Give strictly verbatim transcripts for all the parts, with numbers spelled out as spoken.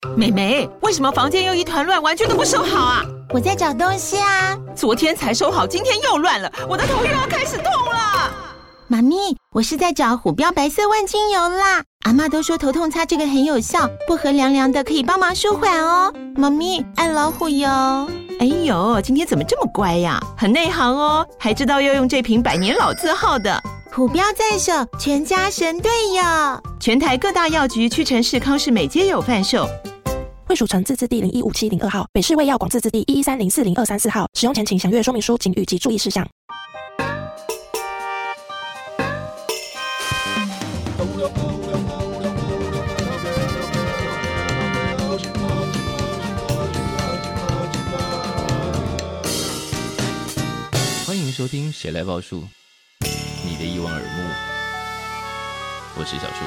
妹妹，为什么房间又一团乱，玩具都不收好啊？ 我在找东西啊。 昨天才收好，今天又乱了，我的头又要开始痛了。 妈咪，我是在找虎标白色万金油啦。阿嬷都说头痛擦这个很有效，薄荷凉凉的可以帮忙舒缓哦。妈咪，爱老虎油。 哎呦，今天怎么这么乖呀？很内行哦，还知道要用这瓶百年老字号的。 虎标在手，全家神队友。 全台各大药局、屈臣氏、康士美皆有贩售。 惠蜀城自治地零一五七零二号，北市卫药广自治地一一三零四零二三四号。使用前请详阅说明书、警语及注意事项。 欢迎收听《谁来报数》，你的一望而目，我是小树。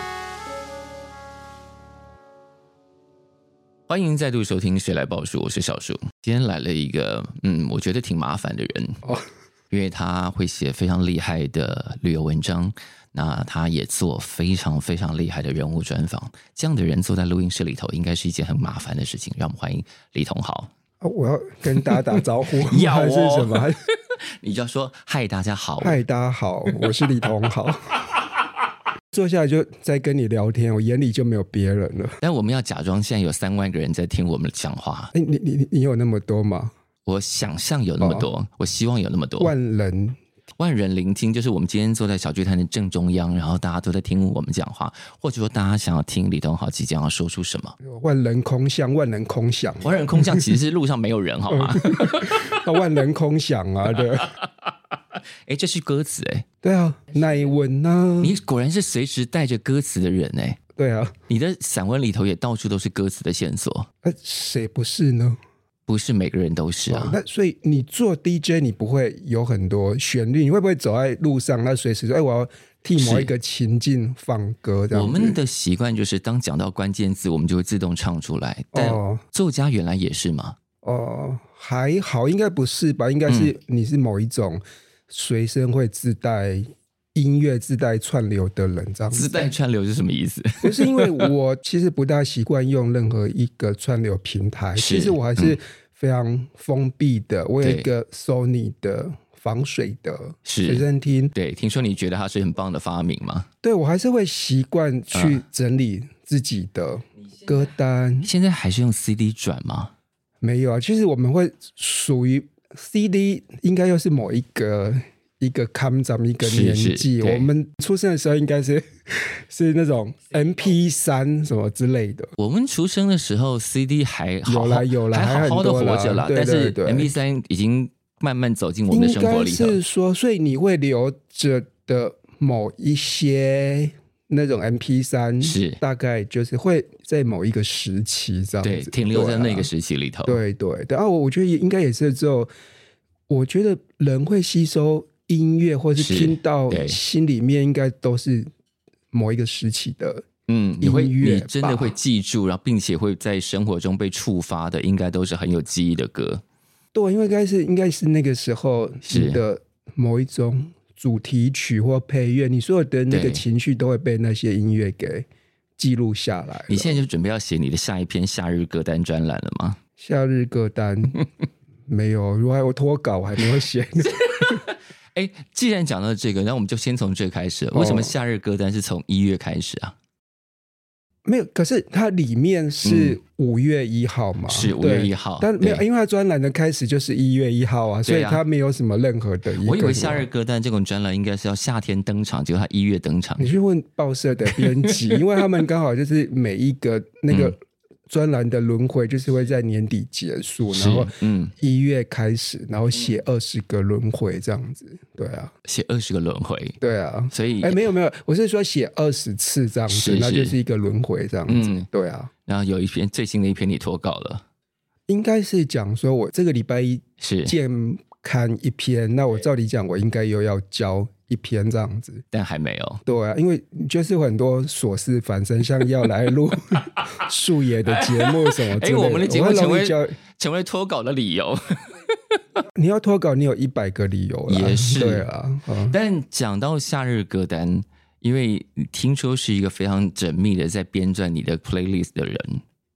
欢迎再度收听《谁来报数》，我是小树。今天来了一个，嗯，我觉得挺麻烦的人，哦、因为他会写非常厉害的旅游文章，那他也做非常非常厉害的人物专访。这样的人坐在录音室里头，应该是一件很麻烦的事情。让我们欢迎李同豪。 哦、我要跟大家打招呼， 要、哦、 还是什么？ 你就要说嗨，大家好， 嗨，大家好，我是李同豪。坐下来就在跟你聊天，我眼里就没有别人了。 但我们要假装现在有三万个人在听我们讲话。 欸、你你你有那么多吗？ 我想象有那么多、哦、我希望有那么多。 万人万人聆听，就是我们今天坐在小巨蛋的正中央，然后大家都在听我们讲话，或者说大家想要听李同豪即将要说出什么。 万人空巷，万人空巷， 万人空巷其实是路上没有人好吗？ 万人空巷啊，对。 哎，这是歌词哎， 对啊，耐温啊， 你果然是随时带着歌词的人哎， 对啊， 你的散文里头也到处都是歌词的线索， 呃，谁不是呢？ 不是每个人都是啊。 哦、那所以你做 D J， 你不会有很多旋律，你会不会走在路上，那随时说，哎，我要替某一个情境放歌这样子？ 我们的习惯就是，当讲到关键字，我们就会自动唱出来。但作家原来也是吗？ 哦，还好，应该不是吧？应该是你是某一种随身会自带音乐、自带串流的人，这样子。 自带串流是什么意思？ 不是，因为我其实不大习惯用任何一个串流平台，其实我还是非常封闭的。嗯、我有一个 Sony 的防水的随身听， 对，听说你觉得它是很棒的发明吗？ 对，我还是会习惯去整理自己的歌单。 现在还是用 C D 转吗？ 没有啊，其实我们会属于 C D， 应该又是某一个一个看咱们一个年纪，我们出生的时候应该是是那种 M P 三 什么之类的。 我们出生的时候 C D 还好有啦有啦， 还好好的活着啦， 对对对， 但是 M P 三 已经慢慢走进我们的生活里头。 应该是说，所以你会留着的某一些那种 M P 三 是大概就是会在某一个时期这样子， 对，停留在那个时期里头。 对对对啊，我觉得应该也是之后，我觉得人会吸收音乐或是听到心里面应该都是某一个时期的嗯，你会你真的会记住，然后并且会在生活中被触发的，应该都是很有记忆的歌。 对，因为应该是应该是那个时候你的某一种主题曲或配乐，你所有的那个情绪都会被那些音乐给记录下来了。 你现在就准备要写你的下一篇夏日歌单专栏了吗？ 夏日歌单没有，如果还有脱稿我还没有写。 哎，既然讲到这个，那我们就先从这开始。为什么夏日歌单是从一月开始啊？ 没有，可是它里面是五月一号嘛、嗯？是五月一号， 但没有，因为它专栏的开始就是一月一号啊，所以它没有什么任何的一个。 我以为夏日歌单这种专栏应该是要夏天登场，结果它一月登场。 你去问报社的编辑，因为他们刚好就是每一个那个。嗯专栏的轮回就是会在年底结束，然后一月开始，然后写二十个轮回这样子，对啊， 写二十个轮回， 对啊， 所以哎、欸、没有没有，我是说写二十次这样子，是是那就是一个轮回这样子、嗯，对啊。 然后有一篇最新的一篇你脱稿了， 应该是讲说我这个礼拜一是健刊一篇，那我照理讲我应该又要交一篇这样子， 但还没有。 对啊，因为就是很多琐事反生，像要来录树野的节目什么之类的。哎、欸， 我们的节目成为成为脱稿的理由。 你要脱稿，你有一百个理由啦， 也是对啊。嗯、 但讲到夏日歌单，因为听说是一个非常缜密的在编撰你的 playlist 的人。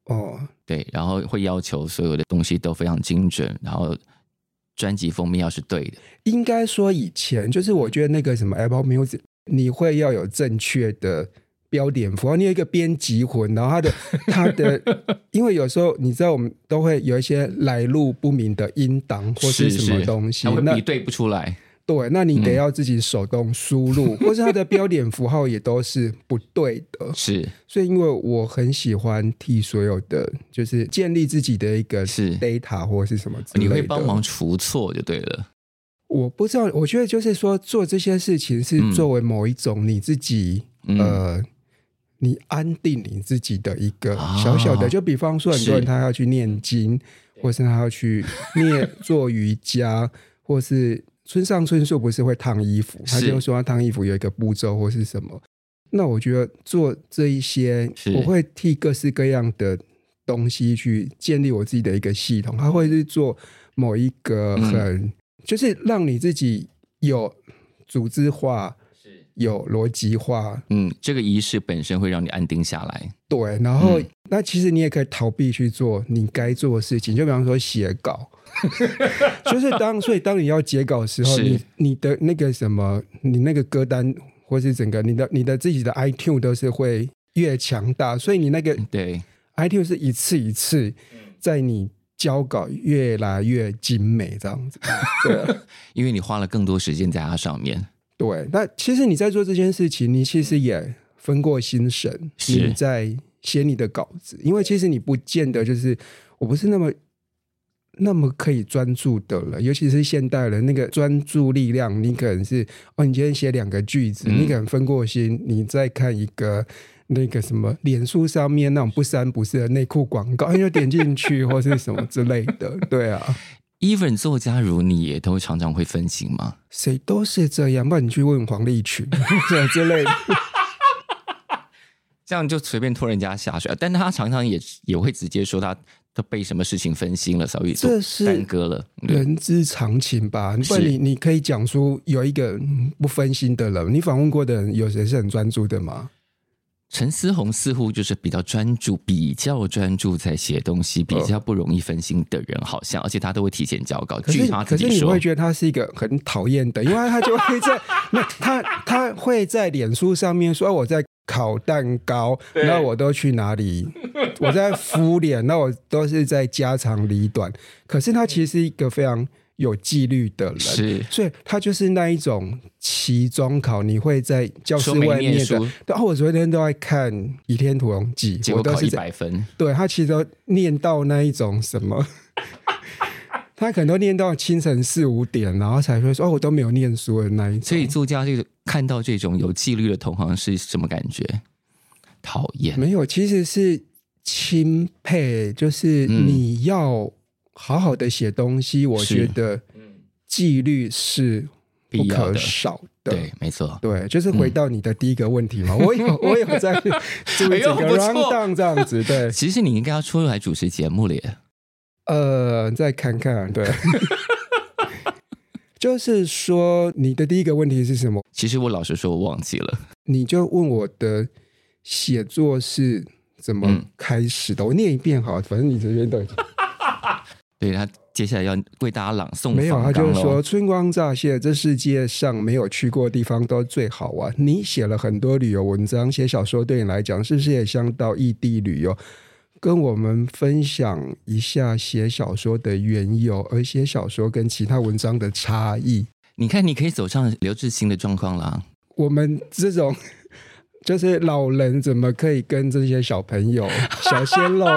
哦， 对，然后会要求所有的东西都非常精准，然后专辑封面要是对的。 应该说以前就是我觉得那个什么 Apple Music， 你会要有正确的标点符号，你有一个编辑魂，然后它的它的，因为有时候你知道我们都会有一些来路不明的音档或是什么东西， 它会比对不出来。 对，那你得要自己手动输入，嗯、或是它的标点符号也都是不对的。 是， 所以因为我很喜欢替所有的就是建立自己的一个 data 或是什么之类的， 你会帮忙除错就对了。 我不知道，我觉得就是说做这些事情是作为某一种你自己、嗯、呃。你安定你自己的一个小小的、哦、就比方说很多人他要去念经，或是他要去念做瑜伽，或是村上春树不是会烫衣服，他就说他烫衣服有一个步骤或是什么，那我觉得做这一些我会替各式各样的东西去建立我自己的一个系统，他会是做某一个很、嗯、就是让你自己有组织化有逻辑化， 嗯，这个仪式本身会让你安定下来。 对，然后、嗯、那其实你也可以逃避去做你该做的事情，就比方说写稿，就是当所以当你要截稿的时候，你你的那个什么，你那个歌单或是整个你的你的自己的 iTunes 都是会越强大，所以你那个对 iTunes 是一次一次在你交稿越来越精美这样子，对， 因为你花了更多时间在它上面。 对，那其实你在做这件事情，你其实也分过心神，你在写你的稿子，因为其实你不见得就是我不是那么那么可以专注的了，尤其是现代人那个专注力量，你可能是哦，你今天写两个句子、嗯，你可能分过心，你再看一个那个什么脸书上面那种不三不四的内裤广告，你就点进去或是什么之类的，对啊。 even 作家如你也都常常会分心吗？ 谁都是这样，不然你去问黄立群之类的这样就随便拖人家下水，但他常常也也会直接说他他被什么事情分心了，所以这是耽搁了， 人之常情吧。不然你你可以讲出有一个不分心的人，你访问过的人有谁是很专注的吗？ 陈思宏似乎就是比较专注比较专注在写东西，比较不容易分心的人好像，而且他都会提前交稿，据他自己说。可是你会觉得他是一个很讨厌的，因为他就会在那他他会在脸书上面说我在烤蛋糕，那我都去哪里，我在敷脸，那我都是在家长里短，可是他其实是一个非常有纪律的人， 是， 所以他就是那一种期中考你会在教室外面的，然后我昨天都在看《倚天屠龙记》， 结果考一百分， 对，他其实都念到那一种什么他可能都念到清晨四五点，然后才会说哦，我都没有念书的那一种。 所以作家这个看到这种有纪律的同行是什么感觉？讨厌？ 没有，其实是钦佩，就是你要好好的写东西、嗯、我觉得纪律是不可少的。 对，没错， 对，就是回到你的第一个问题嘛。嗯、我有我有在注意整个 round down 这样子。对， 其实你应该要出来主持节目了耶。 呃，再看看，对。就是说你的第一个问题是什么？ 其实我老实说我忘记了。 你就问我的写作是怎么开始的、嗯、我念一遍好，反正你这边都已经对，他接下来要为大家朗诵。 没有，他就是说春光乍泄，这世界上没有去过的地方都最好玩。你写了很多旅游文章，写小说对你来讲是不是也像到异地旅游？跟我们分享一下写小说的缘由，而写小说跟其他文章的差异。 你看你可以走上刘志兴的状况啦。 我们这种就是老人怎么可以跟这些小朋友小鲜肉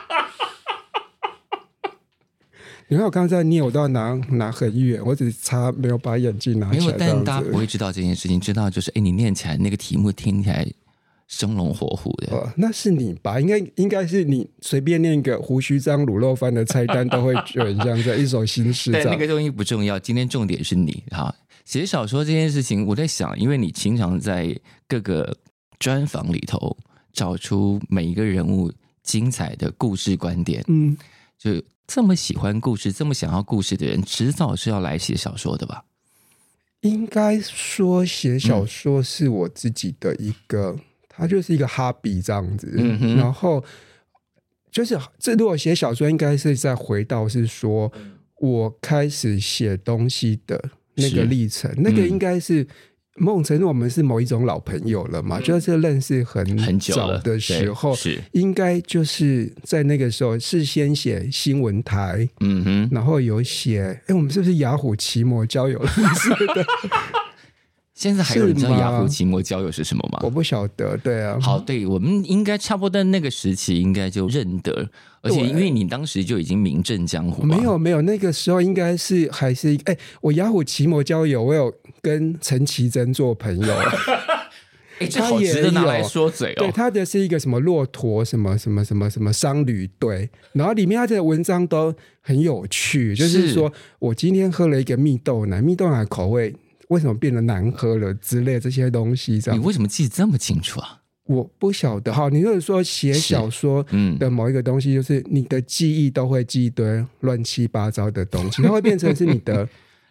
你看我刚才在念，我都要拿拿很远，我只差没有把眼镜拿起来。没有， 但大家不会知道这件事情，知道就是哎，你念起来那个题目听起来生龙活虎的、 哦、那是你吧，应该应该是你随便念一个胡须章卤肉饭的菜单都会有人像在一首新诗。 但那个东西不重要，今天重点是你哈。写小说这件事情我在想，因为你经常在各个专访里头找出每一个人物精彩的故事观点，嗯，就这么喜欢故事这么想要故事的人迟早是要来写小说的吧。 应该说写小说是我自己的一个、嗯它就是一个 hobby 这样子、嗯、然后就是这如果写小说，应该是再回到是说我开始写东西的那个历程，那个应该是。某种程度我们是某一种老朋友了嘛，嗯、就是认识很早的时候，是应该就是在那个时候是先写新闻台，嗯哼，然后有写，哎，我们是不是雅虎奇摩交友是的？ 现在还有人知道雅虎奇摩交友是什么吗？ 我不晓得，对啊。 好，对，我们应该差不多在那个时期应该就认得，而且因为你当时就已经名震江湖。 没有没有，那个时候应该是还是哎，我雅虎奇摩交友，我有跟陈绮贞做朋友。 哎，这好值得拿来说嘴哦。 对，他的是一个什么骆驼什么什么什么什么商旅队，然后里面他的文章都很有趣，就是说我今天喝了一个蜜豆奶，蜜豆奶口味。为什么变得难喝了之类这些东西这样， 你为什么记得这么清楚啊？ 我不晓得。好，你就是说写小说的某一个东西，就是你的记忆都会记一堆乱七八糟的东西，它会变成是你的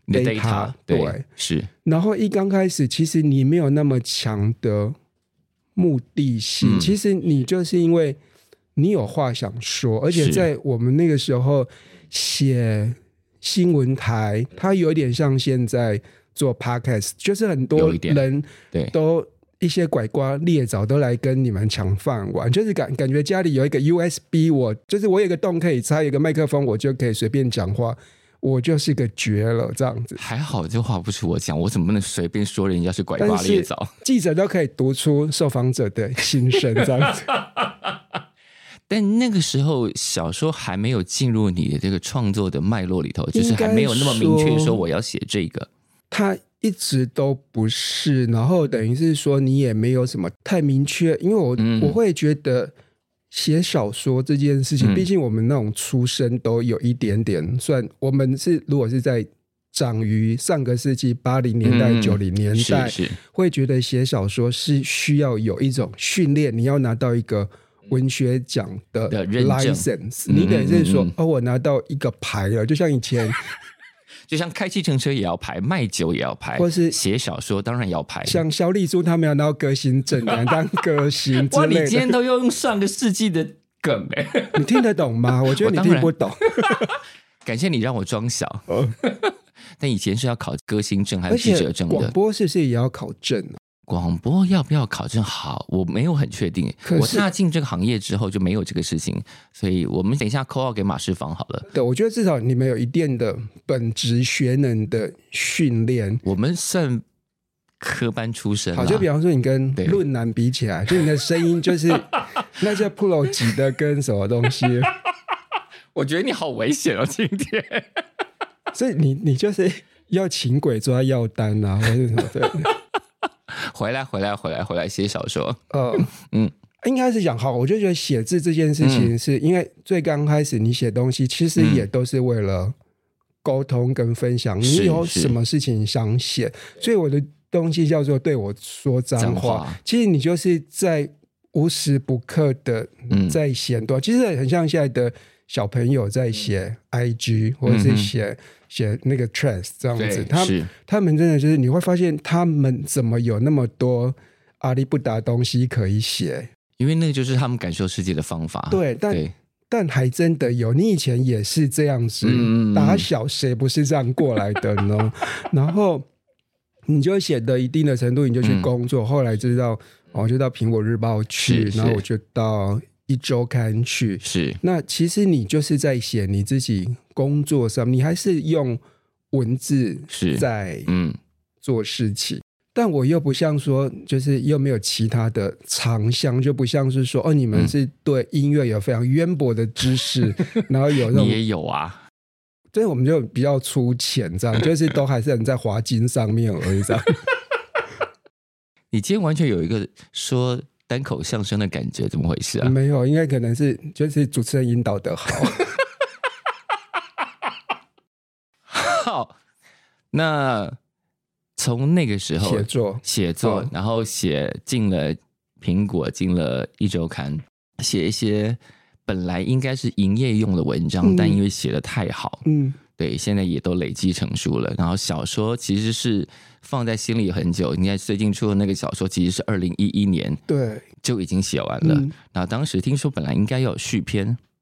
data， 对， 是。 然后一刚开始，其实你没有那么强的目的性，嗯、其实你就是因为你有话想说，而且在我们那个时候写新闻台，它有点像现在。做 podcast 就是很多人都一些拐瓜裂枣都来跟你们抢饭碗，就是感感觉家里有一个 U S B， 我就是我有一个洞可以插一个麦克风，我就可以随便讲话，我就是个绝了这样子。 还好这话不是我讲，我怎么不能随便说人家是拐瓜裂枣？ 记者都可以读出受访者的心声这样子。 但那个时候小说还没有进入你的这个创作的脉络里头，就是还没有那么明确说我要写这个。 他一直都不是，然后等于是说你也没有什么太明确，因为我、嗯、我会觉得写小说这件事情，嗯、毕竟我们那种出身都有一点点算，我们是如果是在长于上个世纪八零年代、九零、嗯、年代，是是会觉得写小说是需要有一种训练，你要拿到一个文学奖的 license， 你等于是说、嗯嗯、哦，我拿到一个牌了，就像以前。 就像开计程车也要排，卖酒也要排，或是写小说当然要排。 像萧丽珠他们要拿到歌星证，当歌星之类的。 哇，你今天都要用上个世纪的梗哎、欸， 你听得懂吗？我觉得你听不懂。 感谢你让我装小。但以前是要考歌星证还有记者证的， 广播是不是也要考证啊？ 广播要不要考证？好，我没有很确定。我踏进这个行业之后就没有这个事情，所以我们等一下 call out 给马世芳好了。 对，我觉得至少你们有一定的本职学能的训练。 我们算科班出身。 好，就比方说你跟论男比起来，就你的声音就是那叫 pro 级的跟什么东西？ 我觉得你好危险哦，今天。 所以你你就是要请鬼抓药单啊，或者什么对。 回来回来回来回来写小说。 呃嗯，应该是讲好，我就觉得写字这件事情是、嗯、因为最刚开始你写东西其实也都是为了沟通跟分享、嗯、你有什么事情想写，所以我的东西叫做对我说脏话, 脏话其实你就是在无时不刻的在写很多、嗯、其实很像现在的小朋友在写 I G、嗯、或者是写、嗯写那个 trends 这样子，他他们真的就是你会发现他们怎么有那么多阿里不达东西可以写， 因为那个就是他们感受世界的方法。 对，但对但还真的有，你以前也是这样子、嗯、打小谁不是这样过来的呢？然后你就写到一定的程度，你就去工作，嗯、后来知道我就到苹果日报去，然后我就到一周刊去， 是那其实你就是在写你自己工作上，你还是用文字在做事情、嗯、但我又不像说就是又没有其他的长项，就不像是说哦你们是对音乐有非常渊博的知识、嗯、然后有那种你也有啊， 所以我们就比较粗浅这样，就是都还是很在华金上面而已这样。 你今天完全有一个说单口相声的感觉，怎么回事啊？ 没有，应该可能是就是主持人引导的好。 好，那从那个时候写作写作、哦、然后写进了苹果，进了一周刊，写一些本来应该是营业用的文章、嗯、但因为写得太好，嗯，对，现在也都累积成书了。然后小说其实是放在心里很久，应该最近出的那个小说其实是二零一一年对就已经写完了、嗯、然后当时听说本来应该要有续篇，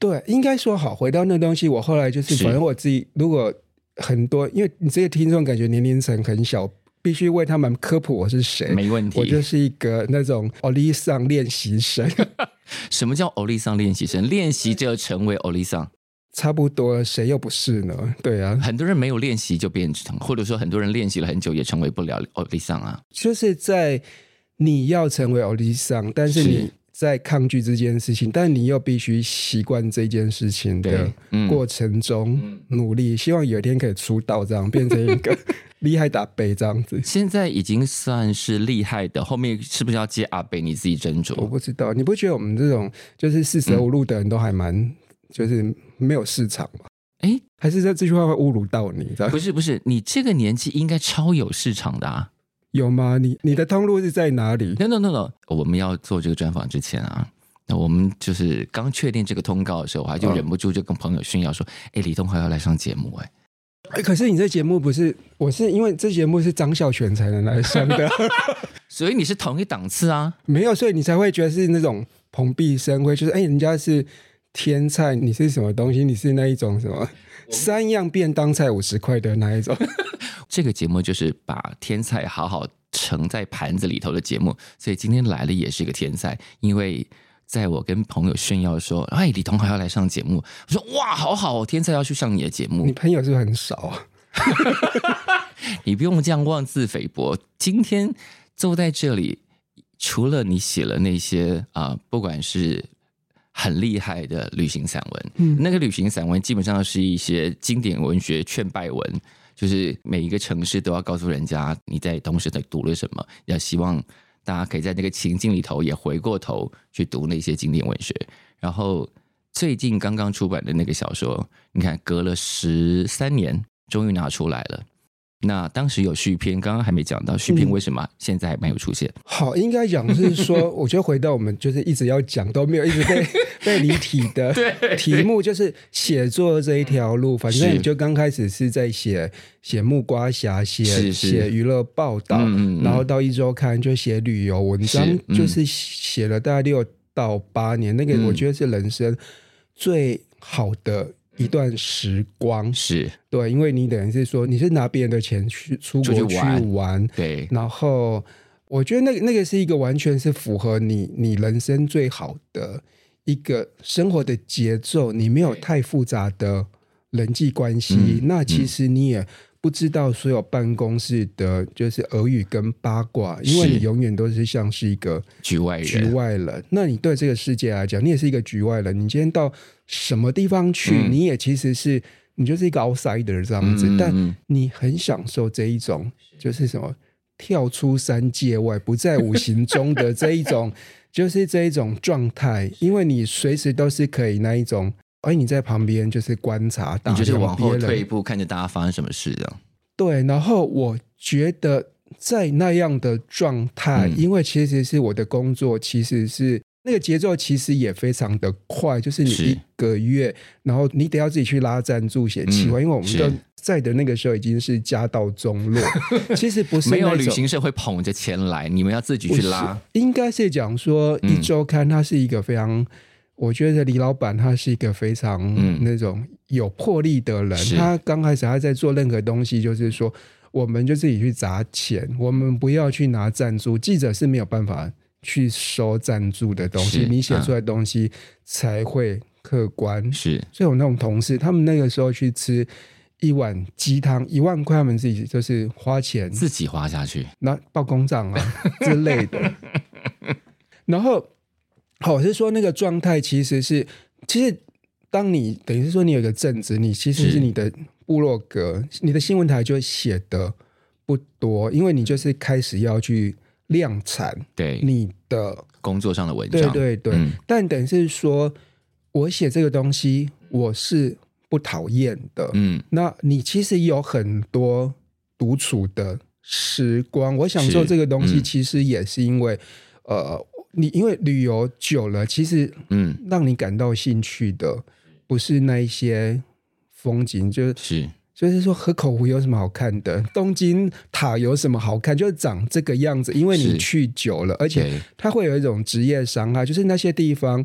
对，应该说好，回到那东西，我后来就是反正我自己如果很多，因为你这些听众感觉年龄层很小，必须为他们科普我是谁。 没问题， 我就是一个那种欧丽桑练习生。 什么叫欧丽桑练习生？练习就要成为欧丽桑？ 差不多，谁又不是呢？对啊， 很多人没有练习就变成，或者说很多人练习了很久也成为不了欧丽桑啊。 就是在你要成为欧丽桑，但是你在抗拒这件事情，但你又必须习惯这件事情的过程中努力，嗯、希望有一天可以出道，这样变成一个厉害的阿伯这样子。 现在已经算是厉害的，后面是不是要接阿伯？你自己斟酌。 我不知道，你不觉得我们这种就是四舍五入的人都还蛮、嗯、就是没有市场吗？ 哎， 还是这句话会侮辱到你？ 不是不是，你这个年纪应该超有市场的啊。 有吗？你你的通路是在哪里 ？No no no no， 我们要做这个专访之前啊，那我们就是刚确定这个通告的时候，我还就忍不住就跟朋友炫耀说：“哎、哦，李东豪要来上节目哎、 欸！”哎，可是你这节目不是，我是因为这节目是张孝全才能来上的， 所以你是同一档次啊？ 没有，所以你才会觉得是那种蓬荜生辉，就是哎、欸，人家是天菜，你是什么东西？你是那一种什么三样便当菜五十块的那一种？ 这个节目就是把天菜好好盛在盘子里头的节目，所以今天来了也是一个天菜。因为在我跟朋友炫耀说：“哎，李东豪要来上节目。”我说：“哇，好好，天菜要去上你的节目。” 你朋友是不是很少啊？ 你不用这样妄自菲薄。今天坐在这里，除了你写了那些啊、呃，不管是很厉害的旅行散文，嗯，那个旅行散文基本上是一些经典文学劝败文。就是每一个城市都要告诉人家你在同时在读了什么，要希望大家可以在那个情境里头也回过头去读那些经典文学。然后最近刚刚出版的那个小说，你看隔了十三年终于拿出来了。那当时有续篇，刚刚还没讲到续篇为什么现在还没有出现、嗯、 好，应该讲是说我觉得回到我们就是一直要讲都没有一直被被离题的题目，就是写作这一条路，反正你就刚开始是在写写木瓜侠，写写娱乐报道、嗯嗯、然后到一周刊就写旅游文章、嗯、就是写了大概六到八年，那个我觉得是人生最好的一段时光， 是对，因为你等于是说你是拿别人的钱去出国去 玩, 去玩对， 然后我觉得那个那个是一个完全是符合你你人生最好的一个生活的节奏，你没有太复杂的人际关系、嗯、那其实你也不知道所有办公室的就是耳语跟八卦，因为你永远都是像是一个局外人局外人，那你对这个世界来讲你也是一个局外人，你今天到什么地方去、嗯、你也其实是你就是一个 outsider 这样子、嗯、但你很享受这一种就是什么跳出三界外不在五行中的这一种就是这一种状态，因为你随时都是可以那一种而你在旁边就是观察， 你就是往后退一步看着大家发生什么事这样。 对，然后我觉得在那样的状态、嗯、因为其实是我的工作其实是那个节奏其实也非常的快，就是你一个月然后你得要自己去拉赞助写企划、嗯、因为我们都在的那个时候已经是家道中落其实不是那种没有旅行社会捧着钱来，你们要自己去拉， 应该是讲说一周刊它是一个非常、嗯我觉得李老板他是一个非常那种有魄力的人、嗯、他刚开始他在做任何东西就是说我们就自己去砸钱，我们不要去拿赞助，记者是没有办法去收赞助的东西，你写出来的东西才会客观。 是， 所以我那种同事他们那个时候去吃一碗鸡汤一万块，他们自己就是花钱自己花下去， 那报公账啊之类的然后好，我是说那个状态其实是其实当你等于是说你有一个正职，你其实是你的部落格你的新闻台就写的不多，因为你就是开始要去量产对你的工作上的文章， 对对对、嗯、但等于是说我写这个东西我是不讨厌的，嗯，那你其实有很多独处的时光，我享受这个东西其实也是因为、嗯、呃你因为旅游久了其实嗯，让你感到兴趣的不是那一些风景，就是就是说河口湖有什么好看的，东京塔有什么好看，就长这个样子，因为你去久了，而且它会有一种职业伤害，就是那些地方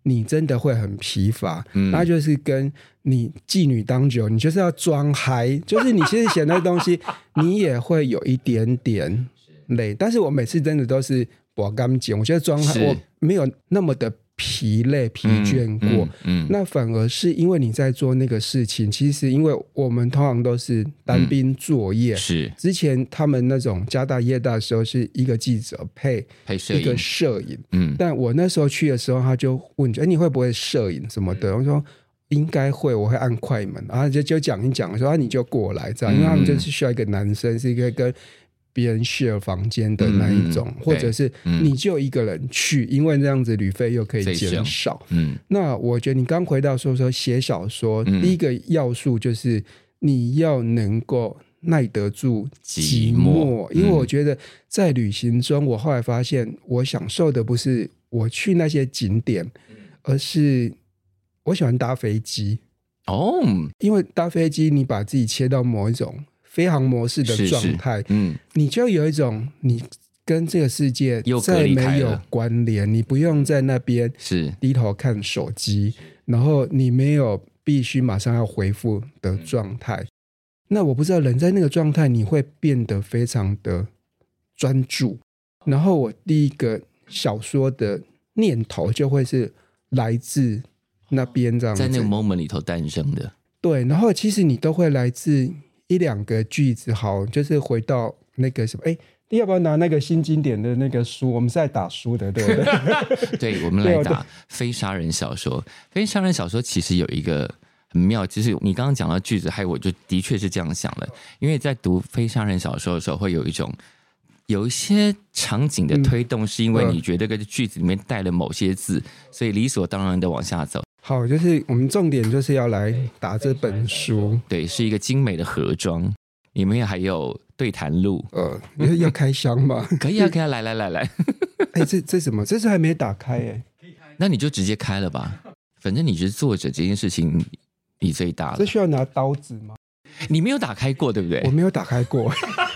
你真的会很疲乏， 嗯， 那就是跟你妓女当久，你就是要装嗨，就是你其实写那东西你也会有一点点累，但是我每次真的都是我刚讲，我觉得装嗨我没有那么的疲累疲倦过、嗯嗯嗯、那反而是因为你在做那个事情，其实因为我们通常都是单兵作业、嗯、是之前他们那种家大业大的时候是一个记者配一个摄影，嗯，但我那时候去的时候他就问、欸、你会不会摄影什么的、嗯、我说应该会，我会按快门，然后就就讲一讲说、啊、你就过来这样、嗯、因为他们就是需要一个男生是一个跟别人 share 房间的那一种、嗯、或者是你就一个人去、嗯、因为这样子旅费又可以减少、嗯、那我觉得你刚回到说说写小说、嗯、第一个要素就是你要能够耐得住寂寞, 寂寞因为我觉得在旅行中我后来发现我享受的不是我去那些景点、嗯、而是我喜欢搭飞机哦，因为搭飞机你把自己切到某一种飞航模式的状态，嗯，你就有一种你跟这个世界再没有关联，你不用在那边低头看手机，然后你没有必须马上要回复的状态、嗯、那我不知道人在那个状态你会变得非常的专注，然后我第一个小说的念头就会是来自那边这样子， 在那个 moment 里头诞生的， 对，然后其实你都会来自一两个句子，好，就是回到那个什么，哎，你要不要拿那个新经典的那个书？我们是在打书的，对不对？ 对，我们来打非杀人小说。非杀人小说其实有一个很妙，就是你刚刚讲到句子，还有我就的确是这样想的，因为在读非杀人小说的时候，会有一种有一些场景的推动，是因为你觉得这个句子里面带了某些字，所以理所当然的往下走。 好，就是我们重点就是要来打这本书， 对，是一个精美的盒装，里面还有对谈录， 呃，要开箱吗？ 可以啊，可以啊，来来来来， 哎、欸，这这什么？这是还没打开哎、欸， 那你就直接开了吧，反正你是作者，这件事情你最大了。 这需要拿刀子吗？ 你没有打开过，对不对？ 我没有打开过。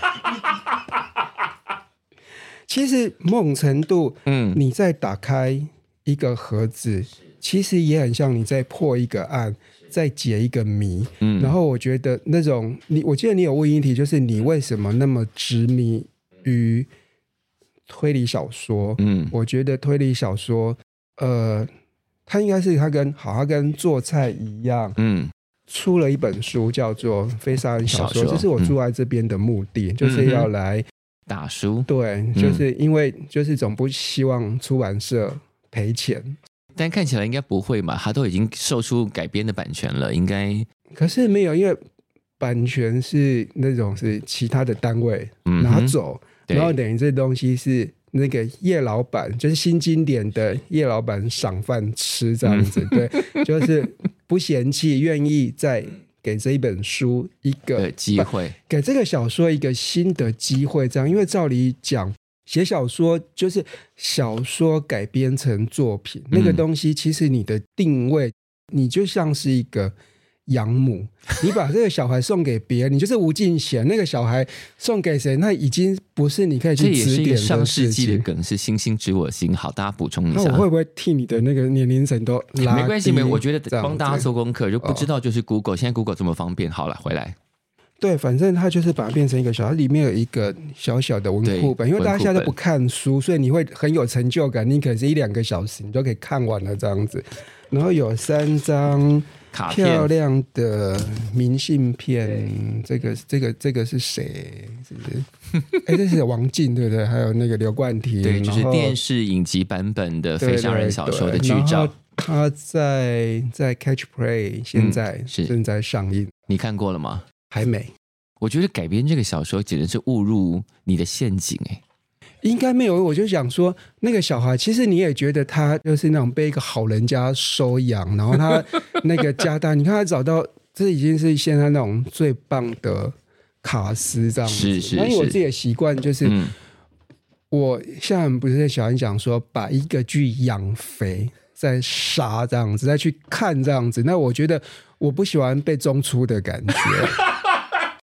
其实某种程度，嗯，你在打开一个盒子。其实也很像你在破一个案，在解一个谜、嗯、然后我觉得那种你，我记得你有问一题，就是你为什么那么执迷于推理小说、嗯、我觉得推理小说呃，它应该是它跟好它跟做菜一样、嗯、出了一本书叫做非杀人小说，这是我住在这边的目的、嗯、就是要来打书， 对，就是因为就是总不希望出版社赔钱， 但看起来应该不会嘛，他都已经售出改编的版权了，应该。 可是没有，因为版权是那种是其他的单位拿走、嗯、然后等于这东西是那个叶老板，就是新经典的叶老板赏饭吃这样子、嗯、对，就是不嫌弃，愿意再给这一本书一个机会， 给这个小说一个新的机会这样，因为照理讲写小说就是小说改编成作品、嗯、那个东西其实你的定位你就像是一个养母，你把这个小孩送给别人，你就是吴敬贤，那个小孩送给谁，那已经不是你可以去指点的事情。这也是一个上世纪的梗，是星星知我心。好，大家补充一下。 那我会不会替你的那个年龄层都拉低？ 没关系，没有，我觉得帮大家做功课，就不知道就是 Google、哦、现在 Google 这么方便。好了，回来。 对，反正它就是把它变成一个小，它里面有一个小小的文库本，因为大家现在都不看书，所以你会很有成就感，你可能是一两个小时你就可以看完了这样子。然后有三张漂亮的明信片，这个这个这个是谁？是不是？哎，这是王静对不对？还有那个刘冠廷， 对，就是电视影集版本的非杀人小说的剧照。 它在在 Catch Play 现在正在上映、嗯， 你看过了吗？ 还没。 我觉得改编这个小说简直是误入你的陷阱哎。 应该没有，我就想说那个小孩其实你也觉得他就是那种被一个好人家收养，然后他那个家大你看他找到这已经是现在那种最棒的卡司这样子。 是是是。 因为我自己的习惯就是、嗯、我现在不是在小孩讲说把一个剧养肥再杀这样子再去看这样子，那我觉得我不喜欢被中出的感觉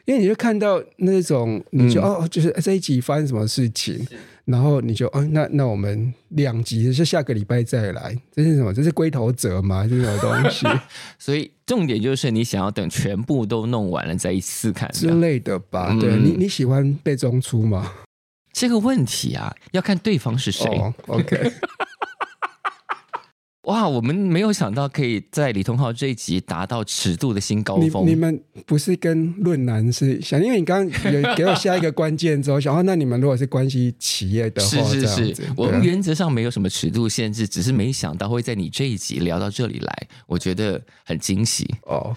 因为你就看到那种，你就、 嗯、 哦，就是这一集发生什么事情，然后你就哦，那那我们两集就下个礼拜再来，这是什么？这是龟头折吗？这是什么东西？ 所以重点就是你想要等全部都弄完了再一次看之类的吧？ 嗯、 对，你你喜欢被中出吗？ 这个问题啊，要看对方是谁。 哦、OK。 哇，我们没有想到可以在李通浩这一集达到尺度的新高峰。 你, 你们不是跟论男是想，因为你刚刚有给我下一个关键之后，想哦，那你们如果是关系企业的话， 是是是，我们啊、 原则上没有什么尺度限制，只是没想到会在你这一集聊到这里来，我觉得很惊喜哦。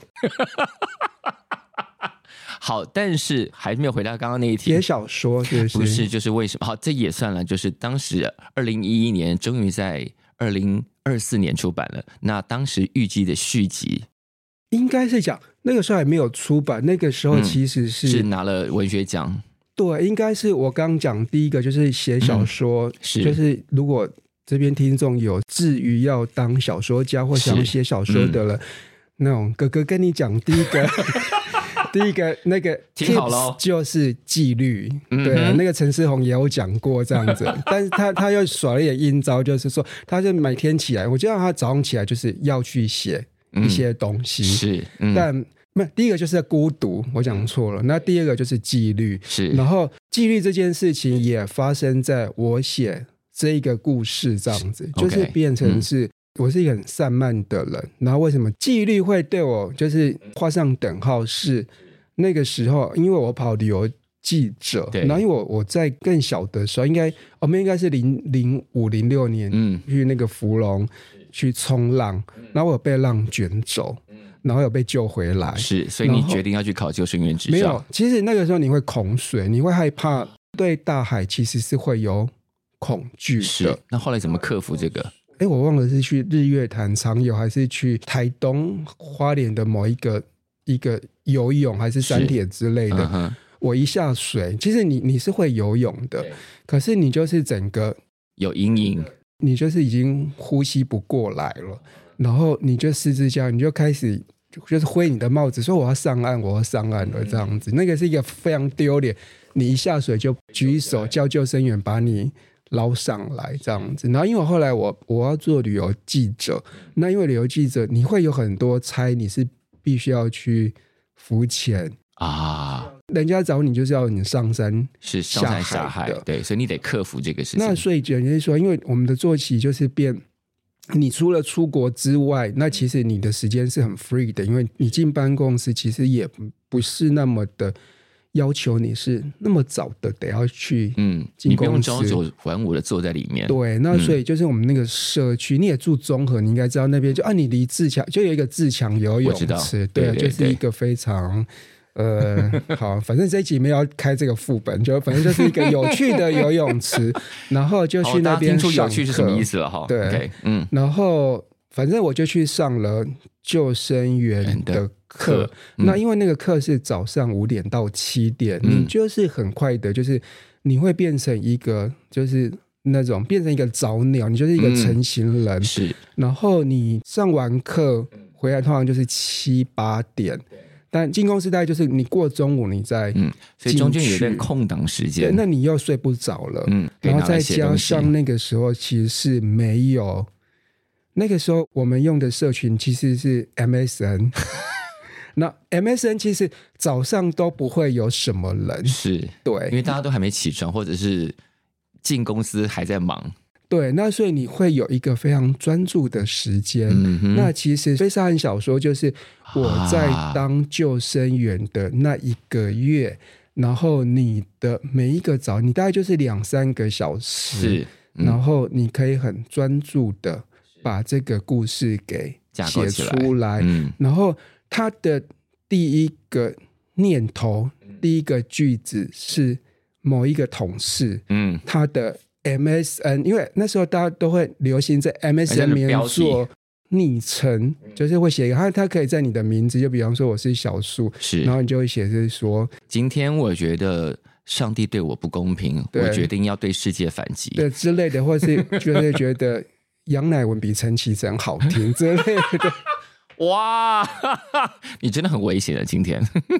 好，但是还没有回答刚刚那一题。 写小说是不是？ 不是，就是为什么？好，这也算了。就是当时二零一一年终于在二零二四年出版了，那当时预计的续集， 应该是讲那个时候还没有出版，那个时候其实是、 嗯、是拿了文学奖。 对，应该是我刚刚讲第一个就是写小说，嗯、 是就是如果这边听众有至于要当小说家或想写小说的了，嗯、那种哥哥跟你讲第一个。第一个那个 tips 就是纪律，对、嗯，那个陈思宏也有讲过这样子，但是他他又耍了一点阴招，就是说，他就每天起来，我知道他早上起来就是要去写一些东西，嗯、 是，嗯、 但没有第一个就是孤独，我讲错了，那第二个就是纪律， 是， 然后纪律这件事情也发生在我写这一个故事这样子，就是变成是。嗯我是一个很散漫的人，然后为什么纪律会对我就是画上等号是那个时候，因为我跑旅游记者，然后因为我我在更小的时候，应该我们应该是零零五零六年，嗯，去那个福隆去冲浪，然后我有被浪卷走，然后有被救回来， 是，所以你决定要去考救生员执照？ 没有，其实那个时候你会恐水，你会害怕，对大海其实是会有恐惧的。 是，那后来怎么克服这个？ 哎，我忘了是去日月潭长游，还是去台东花莲的某一个一个游泳，还是三铁之类的。嗯、我一下水，其实你你是会游泳的，可是你就是整个有阴影， 你就是已经呼吸不过来了，然后你就失之交，你就开始就是挥你的帽子，说我要上岸，我要上岸了这样子。那个是一个非常丢脸，你一下水就举手叫救生员把你捞上来这样子。然后因为我后来我我要做旅游记者，那因为旅游记者你会有很多差，你是必须要去浮潜啊，人家找你就是要你上山是上山下海的，对，所以你得克服这个事情。 那所以简直说，因为我们的作息就是变，你除了出国之外，那其实你的时间是很 free 的，因为你进办公室其实也不是那么的要求你是那么早的得要去嗯， 你不用朝九晚五的坐在里面。 对，那所以就是我们那个社区，嗯、你也住中和，你应该知道那边就啊，你离自强就有一个自强游泳池，对，对对对，就是一个非常呃好，反正这一集没有要开这个副本，就反正就是一个有趣的游泳池，然后就去那边上课。听出有趣是什么意思了哈？ 对， okay, 嗯，然后反正我就去上了救生员的课，嗯、那因为那个课是早上五点到七点，嗯、你就是很快的，就是你会变成一个就是那种变成一个早鸟，你就是一个成型人，嗯、 是。 然后你上完课回来通常就是七八点，但进公司大概就是你过中午你再进去，嗯， 所以中间有一段空档时间， 那你又睡不着了，嗯，然后再加上那个时候其实是没有。那个时候我们用的社群其实是 M S N 那 M S N 其实早上都不会有什么人， 是， 对， 因为大家都还没起床，或者是进公司还在忙， 对，那所以你会有一个非常专注的时间，嗯、那其实《飞沙汉小说》就是我在当救生员的那一个月，啊、然后你的每一个早你大概就是两三个小时， 是， 嗯、然后你可以很专注的把这个故事给写出来，嗯、然后他的第一个念头，嗯、第一个句子是某一个同事，嗯、他的 M S N， 因为那时候大家都会流行在 M S N 里面做昵称，就是会写一个他他可以在你的名字，就比方说我是小树， 是， 然后你就会写是说， 今天我觉得上帝对我不公平，我决定要对世界反击， 对之类的，或是就是觉得杨乃文比陈绮贞好听之类的。 哇，你真的很危险的今天。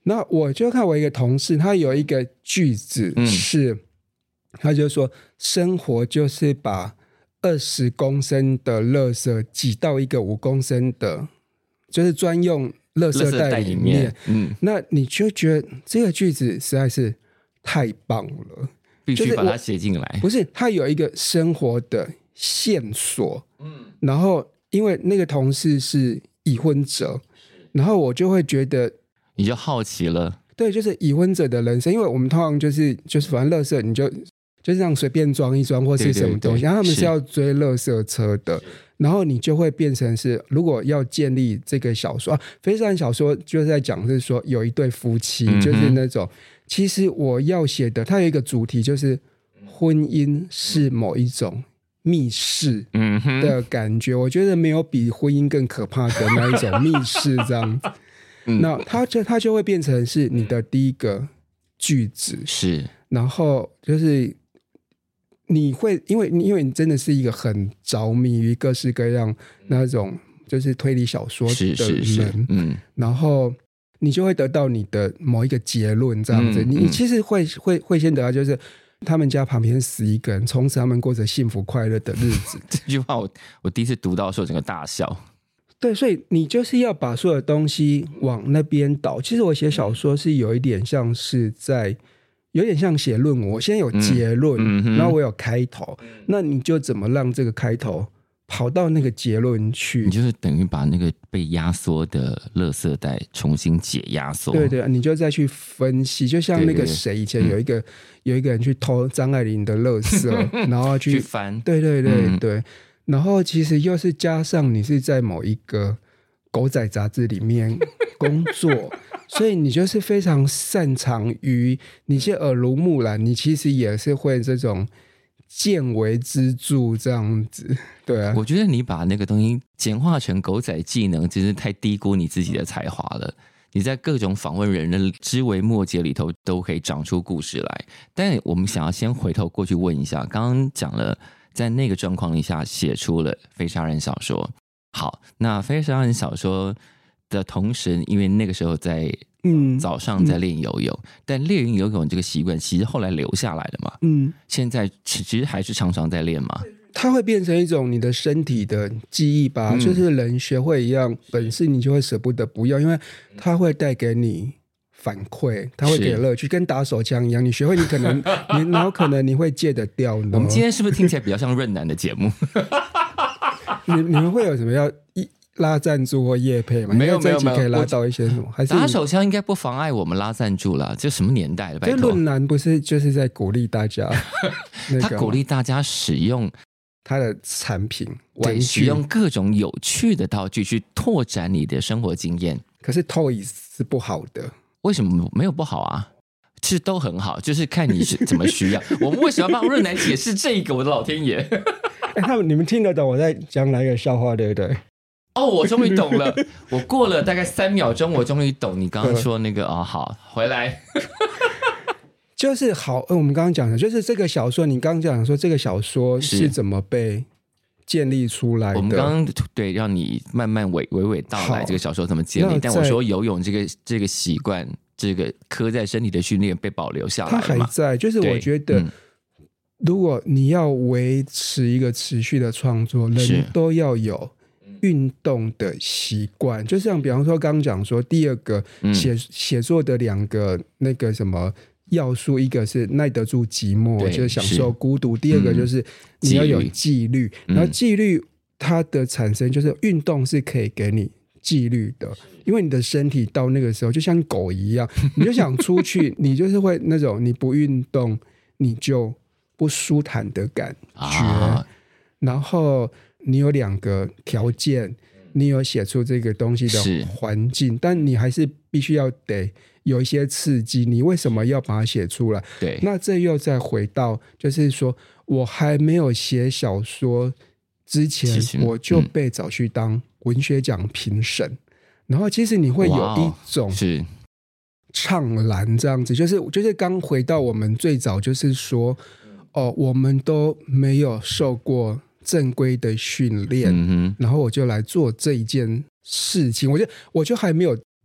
那我就看我一个同事，他有一个句子是、嗯、他就说生活就是把二十公升的垃圾挤到一个五公升的就是专用垃圾袋里面, 里面、嗯、那你就觉得这个句子实在是太棒了， 必须把它写进来、就是、 不是它有一个生活的线索、嗯、然后因为那个同事是已婚者，然后我就会觉得你就好奇了， 对，就是已婚者的人生，因为我们通常就是就是反正垃圾你就就是这样随便装一装或是什么东西，然后他们是要追垃圾车的，然后你就会变成是如果要建立这个小说啊，非常小说就是在讲是说有一对夫妻、嗯、就是那种其实我要写的它有一个主题就是婚姻是某一种密室的感觉、嗯、我觉得没有比婚姻更可怕的那一种密室这样子、嗯、那它就它就会变成是你的第一个句子，是，然后就是你会因为因为你真的是一个很着迷于各式各样那种就是推理小说的人，是是是、嗯、然后你就会得到你的某一个结论这样子、嗯、你其实会会会先得到就是他们家旁边死一个人，从此他们过着幸福快乐的日子这句话我我第一次读到的时候整个大笑。 对，所以你就是要把所有的东西往那边导。其实我写小说是有一点像是在有点像写论文，我先有结论、嗯嗯、然后我有开头，那你就怎么让这个开头跑到那个结论去， 你就是等于把那个被压缩的垃圾袋重新解压缩， 对对，你就再去分析，就像那个谁以前有一个、嗯、有一个人去偷张爱玲的垃圾然后 去, 去翻， 对对对、嗯、对，然后其实又是加上你是在某一个狗仔杂志里面工作所以你就是非常擅长于你是耳濡目染，你其实也是会这种见微知著这样子。对啊， 我觉得你把那个东西简化成狗仔技能真是太低估你自己的才华了。你在各种访问人的枝微末节里头都可以长出故事来，但我们想要先回头过去问一下，刚刚讲了在那个状况下写出了非杀人小说，好，那非杀人小说的同时因为那个时候在早上在练游泳、嗯、但练游泳这个习惯其实后来留下来的嘛，嗯，现在其实还是常常在练嘛， 它会变成一种你的身体的记忆吧、嗯、就是人学会一样本事你就会舍不得不要，因为它会带给你反馈，它会给乐趣，跟打手枪一样，你学会你可能你然后可能你会戒得掉呢。 我们今天是不是听起来比较像润男的节目你, 你们会有什么要拉赞助或业配吗？ 没有没有没有， 可以拉到一些什么？还是打手枪应该不妨碍我们拉赞助啦，这什么年代了？拜托， 论男不是就是在鼓励大家、那个、 他鼓励大家使用他的产品， 对，使用各种有趣的道具去拓展你的生活经验。 可是 toys 是不好的， 为什么没有不好啊？其实都很好，就是看你是怎么需要。我们为什么要帮润男解释这个？我的老天爷！ 欸、他们你们听得懂我在讲哪一个笑话，对不对？ 哦，我终于懂了。我过了大概三秒钟，我终于懂你刚刚说那个哦，好，回来。 就是好，我们刚刚讲的，就是这个小说，你刚刚讲说这个小说是怎么被建立出来的？ 我们刚刚对让你慢慢娓娓娓道来这个小说怎么建立，但我说游泳这个这个习惯，这个刻在身体的训练被保留下来了嘛， 它还在。就是我觉得。如果你要维持一个持续的创作，人都要有运动的习惯。就像比方说刚刚讲说第二个写写作的两个那个什么要素，一个是耐得住寂寞，就是享受孤独，第二个就是你要有纪律、嗯、然后纪律它的产生就是运动是可以给你纪律的，因为你的身体到那个时候就像狗一样，你就想出去你就是会那种你不运动你就不舒坦的感觉、啊、然后你有两个条件，你有写出这个东西的环境，但你还是必须要得有一些刺激，你为什么要把它写出来？对，那这又再回到就是说我还没有写小说之前我就被找去当文学奖评审、嗯、然后其实你会有一种是怅然这样子，就是就是刚回到我们最早就是说哦，我们都没有受过正规的训练、嗯、然后我就来做这一件事情，我就我就还没有